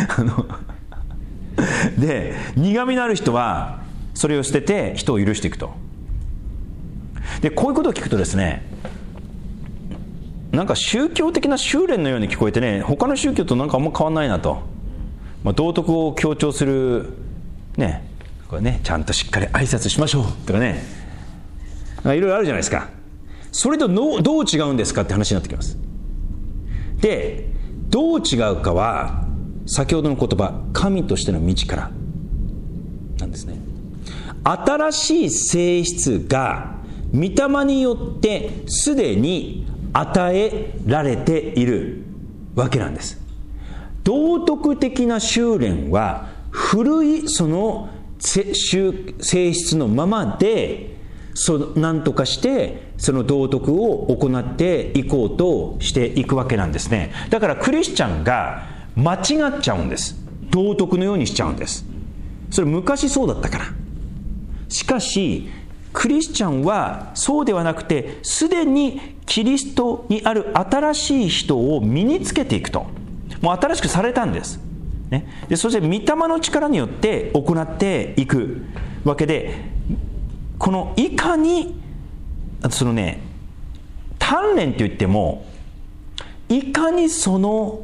で、苦みのある人はそれを捨てて人を許していくと。で、こういうことを聞くとですね、なんか宗教的な修練のように聞こえてね、他の宗教となんかあんま変わんないなと。道徳を強調するね、これね、ちゃんとしっかり挨拶しましょうとかね、いろいろあるじゃないですか。それとどう違うんですかって話になってきます。で、どう違うかは先ほどの言葉、神としての道からなんですね。新しい性質が御霊によってすでに与えられているわけなんです。道徳的な修練は古いその性質のままで何とかしてその道徳を行っていこうとしていくわけなんですね。だからクリスチャンが間違っちゃうんです。道徳のようにしちゃうんです。それ昔そうだったから。しかしクリスチャンはそうではなくて、すでにキリストにある新しい人を身につけていくと。もう新しくされたんです、ね、でそして御霊の力によって行っていくわけで、このいかにそのね、鍛錬といってもいかにその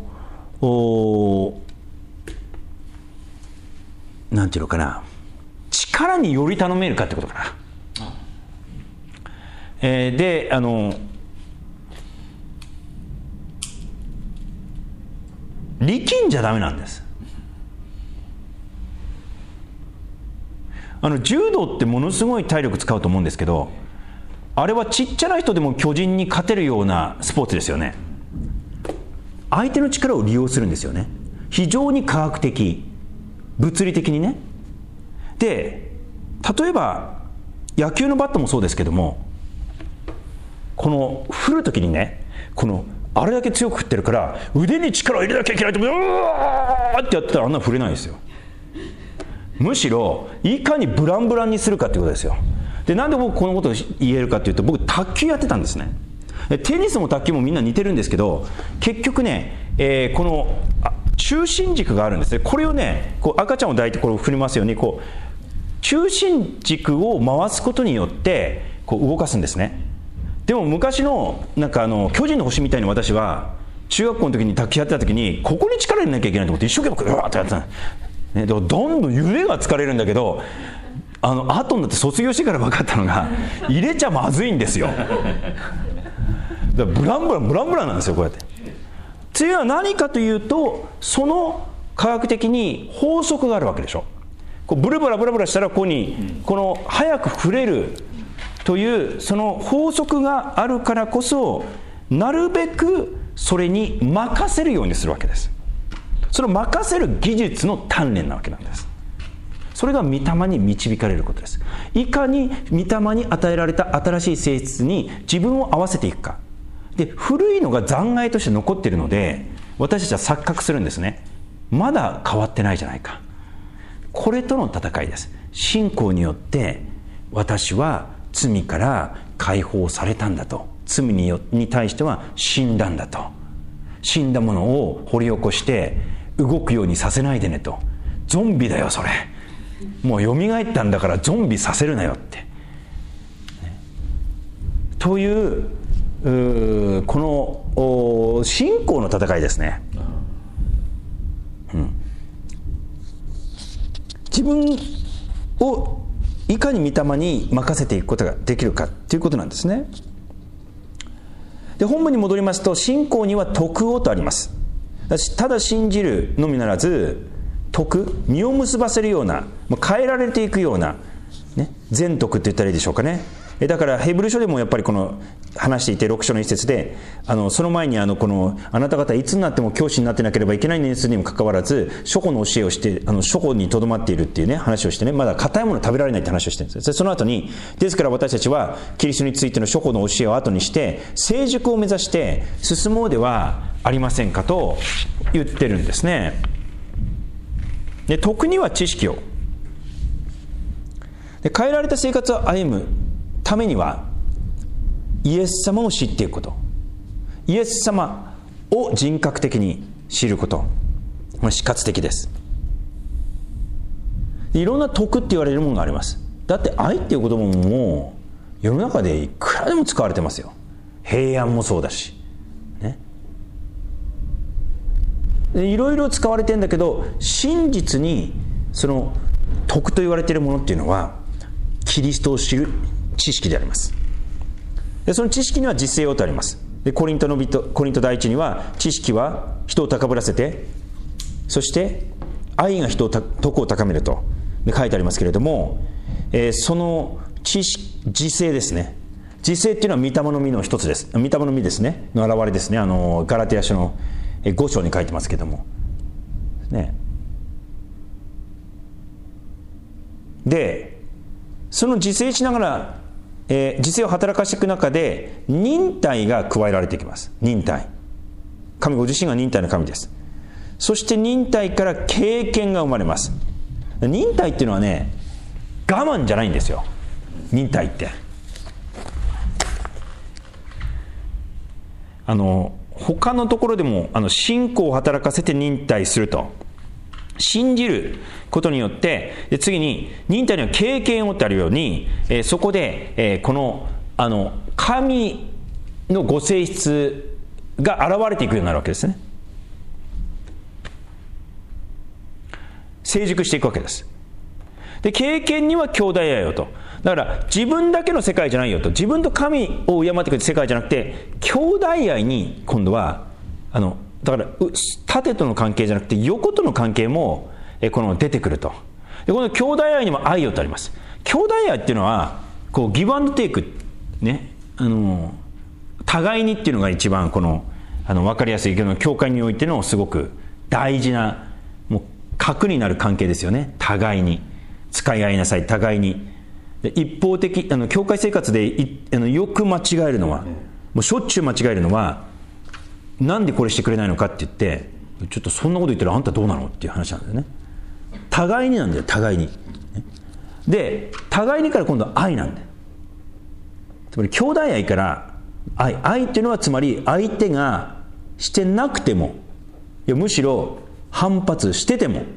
なんていうのかな、力により頼めるかってことかな。で力んじゃダメなんです。柔道ってものすごい体力使うと思うんですけど、あれはちっちゃな人でも巨人に勝てるようなスポーツですよね。相手の力を利用するんですよね。非常に科学的、物理的にね。で、例えば野球のバットもそうですけども、この振るときにね、あれだけ強く振ってるから腕に力を入れなきゃいけないと、うわーってやってたらあんな振れないですよ。むしろいかにブランブランにするかっていうことですよ。で、なんで僕このことを言えるかっていうと、僕卓球やってたんですね。テニスも卓球もみんな似てるんですけど、結局ね、この中心軸があるんですね。これをね、こう赤ちゃんを抱いてこれを振りますように、こう中心軸を回すことによってこう動かすんですね。でも昔のなんか巨人の星みたいに、私は中学校の時に卓球やってた時にここに力入れなきゃいけないと思って一生懸命うわーってやってた、ね、どんどん腕が疲れるんだけど、後になって卒業してから分かったのが、入れちゃまずいんですよ。だからブランブランなんですよ、こうやって。次は何かというと、その科学的に法則があるわけでしょ。こうブルブラしたらここにこの早く振れるというその法則があるからこそ、なるべくそれに任せるようにするわけです。それを任せる技術の鍛錬なわけなんです。それが御霊に導かれることです。いかに御霊に与えられた新しい性質に自分を合わせていくか。で、古いのが残骸として残っているので、私たちは錯覚するんですね。まだ変わってないじゃないか。これとの戦いです。信仰によって私は罪から解放されたんだと。罪に対しては死んだんだと。死んだものを掘り起こして動くようにさせないでねと。ゾンビだよそれ。もう蘇ったんだからゾンビさせるなよって。 というこの信仰の戦いですね。自分をいかに御霊に任せていくことができるかということなんですね。で、本文に戻りますと、信仰には徳をとあります。ただ信じるのみならず、徳、実を結ばせるような、変えられていくような、ね、全徳って言ったらいいでしょうかね。だからヘブル書でもやっぱりこの話していて、6章の一節でその前にこのあなた方いつになっても教師になってなければいけない年数にもかかわらず諸語の教えをして諸語にとどまっているっていうね話をしてね、まだ硬いもの食べられないって話をしてるんですよ。その後に、ですから私たちはキリストについての諸語の教えを後にして成熟を目指して進もうではありませんかと言ってるんですね。で、徳には知識を、で変えられた生活を歩むためにはイエス様を知っていくこと、イエス様を人格的に知ること、死活的です。いろんな徳って言われるものがあります。だって愛っていう言葉も世の中でいくらでも使われてますよ。平安もそうだしね、いろいろ使われてるんだけど、真実にその徳と言われているものっていうのはキリストを知る知識であります。で、その知識には実践をとあります。で、コリント第一には、知識は人を高ぶらせて、そして愛が人を徳を高めると書いてありますけれども、その知識、自制ですね。自制っていうのは御霊の実の一つです。御霊の実ですねの現れですね。ガラテヤ書の5章に書いてますけどもね。で、その自制しながら自制を働かしていく中で忍耐が加えられていきます。忍耐、神ご自身が忍耐の神です。そして忍耐から経験が生まれます。忍耐っていうのはね、我慢じゃないんですよ。忍耐って他のところでも信仰を働かせて忍耐すると、信じることによって、で次に忍耐には経験をってあるように、そこで、この神のご性質が現れていくようになるわけですね。成熟していくわけです。で、経験には兄弟愛よと。だから自分だけの世界じゃないよと、自分と神を敬っていく世界じゃなくて兄弟愛に今度はだから縦との関係じゃなくて横との関係もこの出てくると。で、この兄弟愛にも愛よとあります。兄弟愛っていうのはこうギブアンドテイクね、互いにっていうのが一番この分かりやすいけど、教会においてのすごく大事なもう核になる関係ですよね。互いに使い合いなさい、互いに。で、一方的教会生活でよく間違えるのは、もうしょっちゅう間違えるのは、なんでこれしてくれないのかって言って、ちょっとそんなこと言ったらあんたどうなのっていう話なんだよね。互いになんだよ、互いに。で、互いにから今度は愛なんだよ。つまり兄弟愛から愛っていうのは、つまり相手がしてなくても、いやむしろ反発してても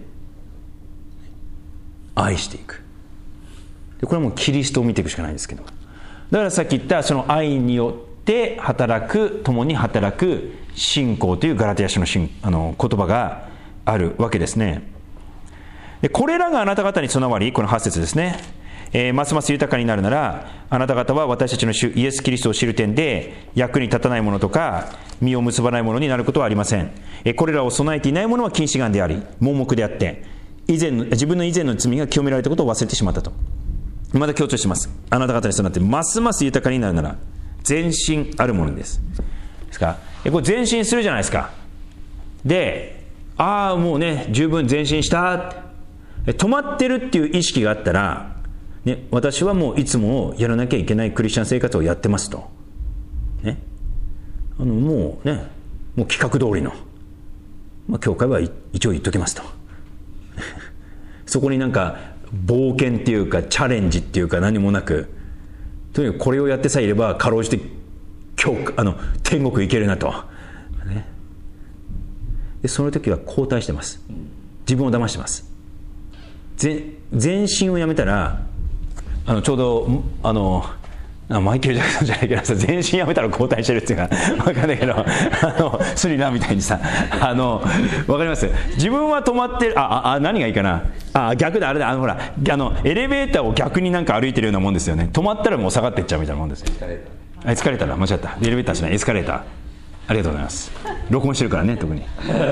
愛していく。で、これはもうキリストを見ていくしかないんですけど、だからさっき言ったその愛によって働く、共に働く信仰というガラテヤ書の言葉があるわけですね。で、これらがあなた方に備わり、この8節ですね、ますます豊かになるなら、あなた方は私たちの主イエス・キリストを知る点で役に立たないものとか実を結ばないものになることはありません。これらを備えていないものは近視眼であり盲目であって、自分の以前の罪が清められたことを忘れてしまったと。また強調します。あなた方に備わってますます豊かになるなら前進あるものです。ですからこれ前進するじゃないですか。で、もうね十分前進した止まってるっていう意識があったら、ね、私はもういつもやらなきゃいけないクリスチャン生活をやってますと、ね、もう企画通りの、教会は一応言っときますとそこになんか冒険っていうかチャレンジっていうか何もなく、とにかくこれをやってさえいればかろうじて天国行けるなと、ね、でその時は後退してます。自分を騙してます。前進をやめたらちょうどマイケル・ジャクソンじゃないけどさ、全身やめたら交代してるっていうか分かんないけどスリラーみたいにさ分かります？自分は止まってる、何がいいかな、逆だ、あれだ、ほらエレベーターを逆になんか歩いてるようなもんですよね。止まったらもう下がっていっちゃうみたいなもんですよ。エスカレーターだ、間違った、エレベーターじゃない、エスカレーター。ありがとうございます。録音してるからね、特に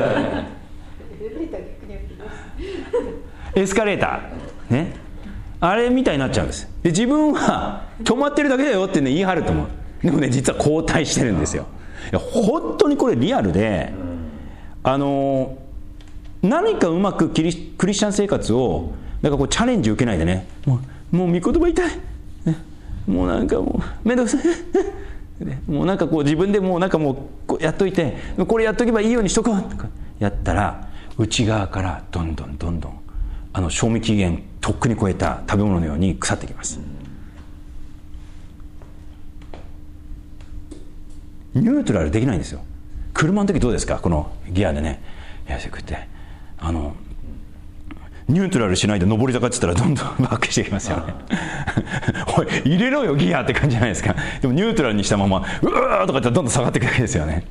エスカレーターね、あれみたいになっちゃうんです。で、自分は止まってるだけだよってね、言い張ると思う。でもね、実は後退してるんですよ。いや本当にこれリアルで、何かうまくクリスチャン生活をなんかこうチャレンジ受けないでね、もう御言葉痛い、ね、もうなんかもうめんどくさいもうなんかこう自分でもうなんかもうこうやっといて、これやっとけばいいようにしとこうとかやったら、内側からどんどん賞味期限とっくに超えた食べ物のように腐ってきます。ニュートラルできないんですよ。車の時どうですか、このギアでね、こうやってニュートラルしないで上り坂って言ったらどんどんバックしていきますよねおい入れろよギアって感じじゃないですか。でもニュートラルにしたままうわーとか言ったらどんどん下がっていくわけですよね。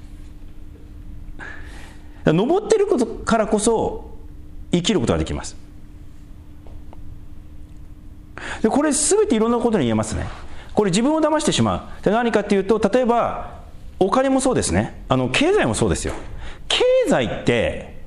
登ってることからこそ生きることができます。でこれ全ていろんなことに言えますね。これ自分を騙してしまう。で何かっていうと、例えばお金もそうですね。経済もそうですよ。経済って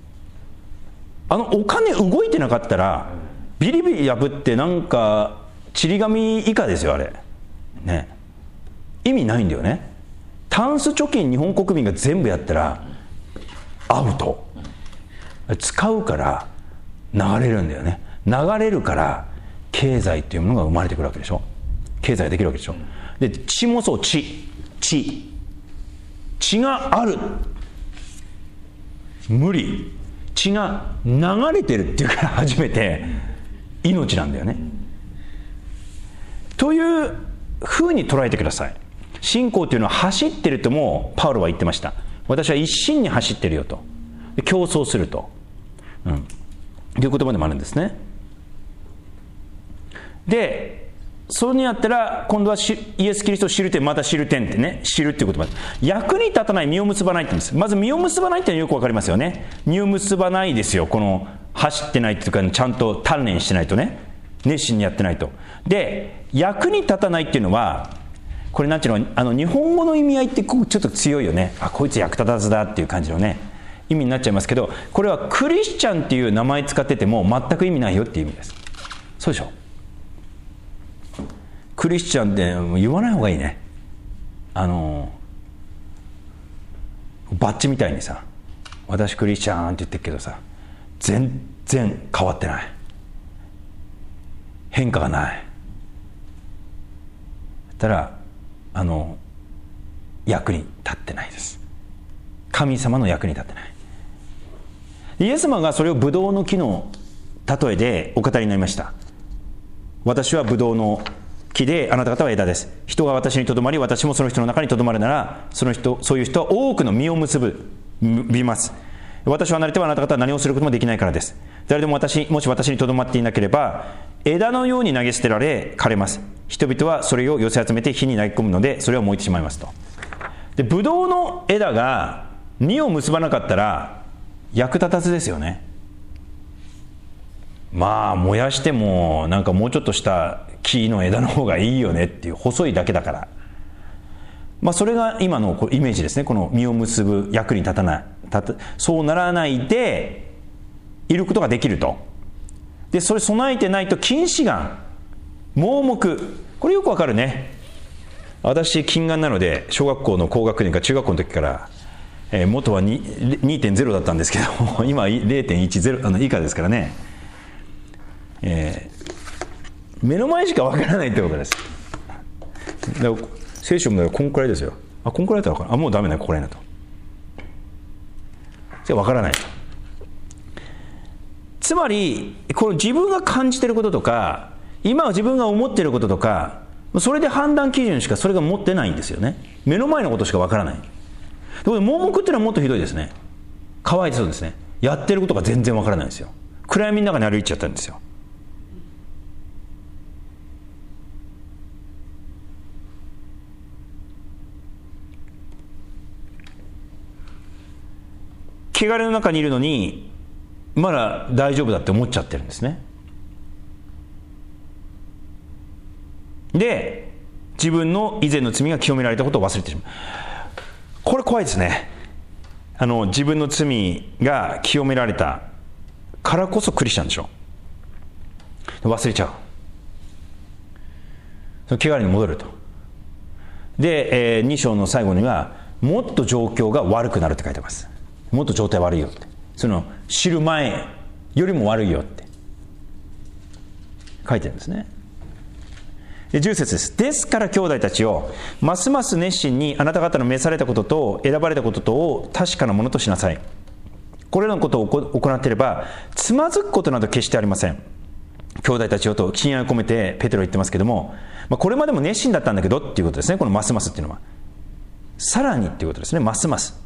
お金動いてなかったらビリビリ破ってなんかちり紙以下ですよ、あれね。意味ないんだよね。タンス貯金日本国民が全部やったらアウト。使うから流れるんだよね。流れるから経済っていうものが生まれてくるわけでしょ。経済ができるわけでしょ。で血もそう、血がある、無理、血が流れてるっていうから初めて命なんだよね。というふうに捉えてください。信仰というのは走ってるともパウロは言ってました。私は一心に走ってるよと、競争すると、という言葉でもあるんですね。でそれにあったら今度はイエス・キリストを知る点、また知る点ってね、知るっていう言葉で、役に立たない、実を結ばないって言うんです。まず実を結ばないっていうのはよくわかりますよね。実を結ばないですよ。この走ってないっていうか、ちゃんと鍛錬してないとね、熱心にやってないと。で役に立たないっていうのは、これなんていうの、日本語の意味合いってちょっと強いよね。こいつ役立たずだっていう感じのね意味になっちゃいますけど、これはクリスチャンっていう名前使ってても全く意味ないよっていう意味です。そうでしょ。クリスチャンって言わない方がいいね。バッジみたいにさ、私クリスチャンって言ってるけどさ、全然変わってない、変化がない。だったら役に立ってないです。神様の役に立ってない。イエス様がそれをブドウの木の例えでお語りになりました。私はブドウの木で、あなた方は枝です。人が私にとどまり、私もその人の中にとどまるなら、そういう人は多くの実を結びます。私は離れてはあなた方は何をすることもできないからです。誰でももし私にとどまっていなければ、枝のように投げ捨てられ枯れます。人々はそれを寄せ集めて火に投げ込むので、それは燃えてしまいますと。でブドウの枝が実を結ばなかったら役立たずですよね。燃やしてもなんかもうちょっとした木の枝の方がいいよねっていう、細いだけだから、それが今のイメージですね。この実を結ぶ、役に立たない、そうならないでいることができると。でそれ備えてないと、近視眼、盲目、これよくわかるね。私近眼なので、小学校の高学年か中学校の時から、元は 2.0 だったんですけど今 0.10 以下ですからね。目の前しかわからないってことです。だから聖書もこんくらいですよ。こんくらいだったら分かる。もうダメだよ、ここら辺だと。じゃ分からないと。つまりこの自分が感じていることとか、今は自分が思っていることとか、それで判断基準しかそれが持ってないんですよね。目の前のことしか分からない。で盲目っていうのはもっとひどいですね。乾いてそうですね。やってることが全然分からないんですよ。暗闇の中に歩いちゃったんですよ。 汚れの中にいるのにまだ大丈夫だって思っちゃってるんですね。で自分の以前の罪が清められたことを忘れてしまう。これ怖いですね。自分の罪が清められたからこそクリスチャンでしょ。忘れちゃう。その汚れに戻ると。で、2章の最後にはもっと状況が悪くなるって書いてます。もっと状態悪いよって、その知る前よりも悪いよって書いてるんですね。で10節です。ですから兄弟たちをますます熱心にあなた方の召されたことと選ばれたこととを確かなものとしなさい。これらのことを行っていればつまずくことなど決してありません。兄弟たちをと親愛を込めてペテロは言ってますけども、これまでも熱心だったんだけどっていうことですね。このますますっていうのはさらにっていうことですね。ますます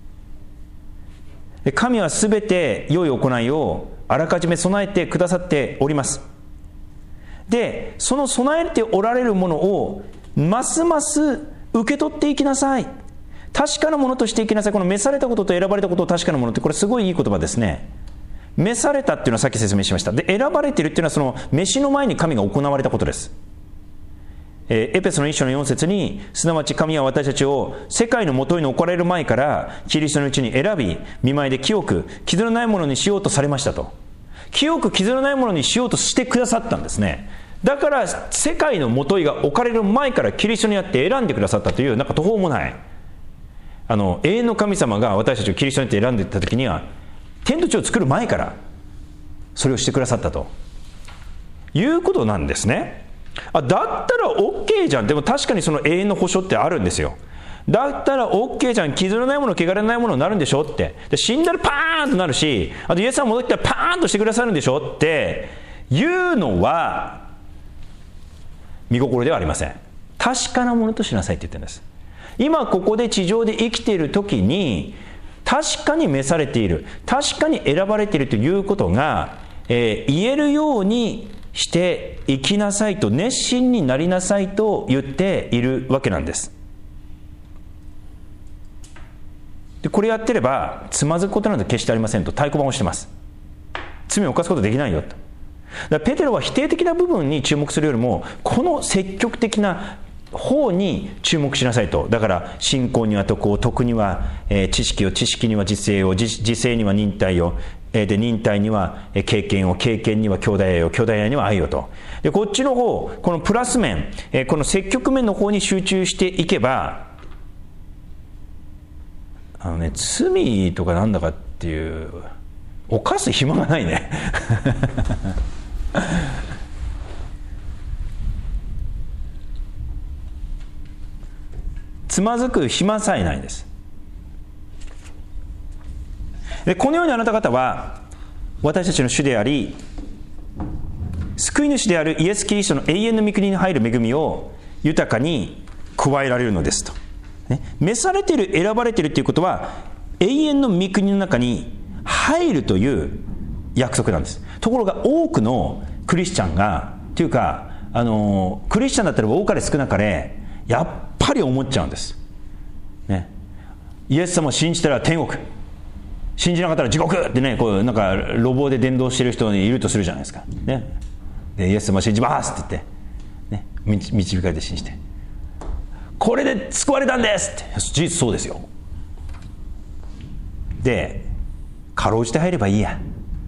で神はすべて良い行いをあらかじめ備えてくださっております。でその備えておられるものをますます受け取っていきなさい。確かなものとしていきなさい。この召されたことと選ばれたことを確かなものって、これすごいいい言葉ですね。召されたっていうのはさっき説明しました。で選ばれているっていうのはその召しの前に神が行われたことです。エペソの1章の4節に、すなわち神は私たちを世界のもとに置かれる前からキリストのうちに選び、御前で清く傷のないものにしようとされましたと。清く傷のないものにしようとしてくださったんですね。だから世界のもといが置かれる前からキリストにあって選んでくださったという、なんか途方もない永遠の神様が私たちをキリストにあって選んでいった時には、天と地を作る前からそれをしてくださったということなんですね。だったら OK じゃん。でも確かにその永遠の保証ってあるんですよ。だったら OK じゃん。傷のないもの汚れのないものになるんでしょって。で死んだらパーンとなるし、あとイエス様戻ってきたらパーンとしてくださるんでしょっていうのは見心ではありません。確かなものとしなさいって言ってるんです。今ここで地上で生きている時に確かに召されている、確かに選ばれているということが、言えるようにしていきなさいと、熱心になりなさいと言っているわけなんです。でこれやってればつまずくことなど決してありませんと太鼓判をしてます。罪を犯すことできないよと。だからペテロは否定的な部分に注目するよりも、この積極的な方に注目しなさいと。だから信仰には徳を、徳には知識を、知識には自制を、自制には忍耐を、で忍耐には経験を、経験には兄弟愛を、兄弟愛には愛をと。でこっちの方、このプラス面、この積極面の方に集中していけば、罪とかなんだかっていう犯す暇がないねつまずく暇さえないんです。でこのようにあなた方は私たちの主であり救い主であるイエス・キリストの永遠の御国に入る恵みを豊かに加えられるのですと、召されている、選ばれているということは永遠の御国の中に入るという約束なんです。ところが多くのクリスチャンがというかクリスチャンだったら多かれ少なかれやっぱり思っちゃうんです、イエス様を信じたら天国、信じなかったら地獄ってね、こうなんか路傍で伝道してる人にいるとするじゃないですか、でイエス様を信じますって言って、導かれて信じて、これで救われたんですって、事実そうですよ。でかろうじて入ればいいや、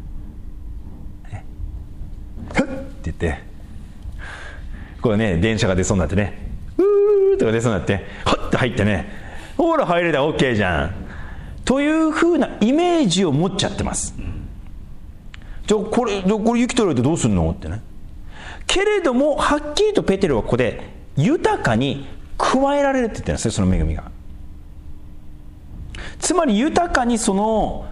ふっって言ってこれね、電車が出そうになってね、うーとか出そうになってふっと入ってね、ほら入れた OK じゃんというふうなイメージを持っちゃってます。じゃあこれ生きてられてどうすんのってね。けれどもはっきりとペテロはここで豊かに加えられるって言ってるんですよ、その恵みが。つまり豊かにその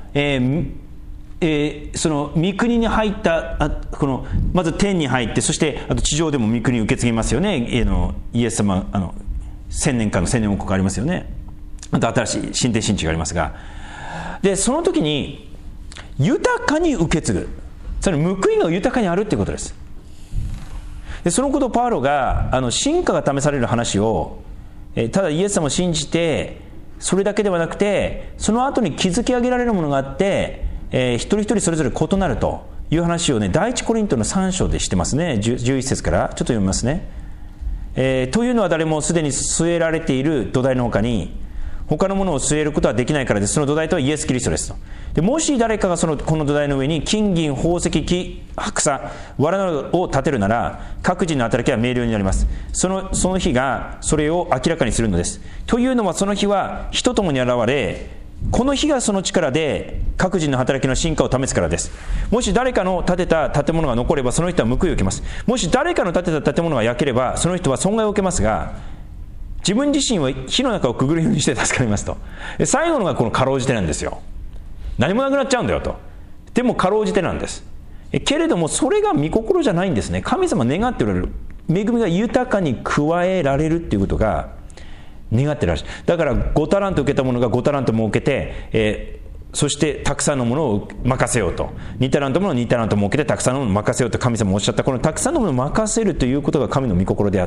その御国に入ったこのまず天に入って、そしてあと地上でも御国を受け継ぎますよね。イエス様1000年間の1000年王国がありますよね。また新しい新天新地がありますが、でその時に豊かに受け継ぐ、それ報いが豊かにあるっていうことです。でそのことをパウロが進化が試される話をただイエス様を信じてそれだけではなくて、その後に築き上げられるものがあって、一人一人それぞれ異なるという話をね、第一コリントの3章でしてますね。11節からちょっと読みますね。というのは誰もすでに据えられている土台の他に他のものを据えることはできないからです。その土台とはイエス・キリストですと。でもし誰かがこの土台の上に金銀宝石木白砂藁などを建てるなら、各人の働きは明瞭になります。その日がそれを明らかにするのです。というのは、その日は火とともに現れ、この日がその力で各人の働きの進化を試すからです。もし誰かの建てた建物が残れば、その人は報いを受けます。もし誰かの建てた建物が焼ければ、その人は損害を受けますが、自分自身は火の中をくぐるようにして助かりますと。最後のがこのかろうじてなんですよ。何もなくなっちゃうんだよと。でもかろうじてなんです。けれどもそれが御心じゃないんですね。神様願っておられる恵みが豊かに加えられるっていうことが願ってらっしゃる。だから5タラント受けたものが5タラントも受けて、そしてたくさんのものを任せようと、2タラントもの2タラントも受けてたくさんのものを任せようと神様もおっしゃった。このたくさんのものを任せるということが神の御心であって、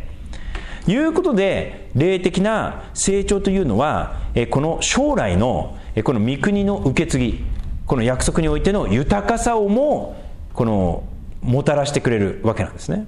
いうことで霊的な成長というのは、この将来のこの御国の受け継ぎ、この約束においての豊かさをももたらしてくれるわけなんですね。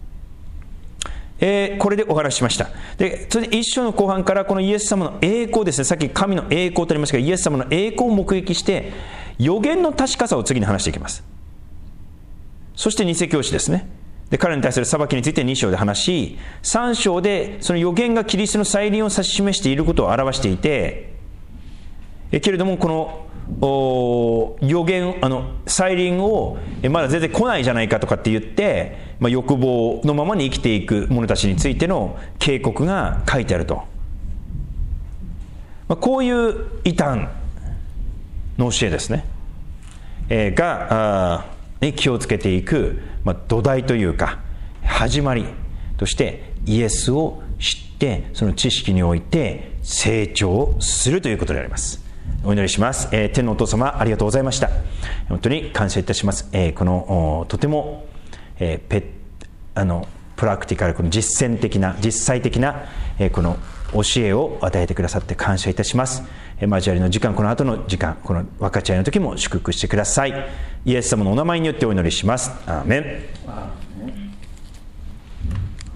これでお話ししました。で、それで一章の後半からこのイエス様の栄光ですね。さっき神の栄光とありましたが、イエス様の栄光を目撃して予言の確かさを次に話していきます。そして偽教師ですね。で、彼に対する裁きについて2章で話し、3章でその予言がキリストの再臨を指し示していることを表していて、けれどもこの予言再臨をまだ全然来ないじゃないかとかって言って、欲望のままに生きていく者たちについての警告が書いてあると、こういう異端の教えですね、が気をつけていく、土台というか始まりとしてイエスを知ってその知識において成長するということであります。お祈りします。天のお父様、ありがとうございました。本当に感謝いたします。このとても、プラクティカル、この実践的な実際的な、この教えを与えてくださって感謝いたします。交わりの時間、この後の時間、この分かち合いの時も祝福してください。イエス様のお名前によってお祈りします。アーメン。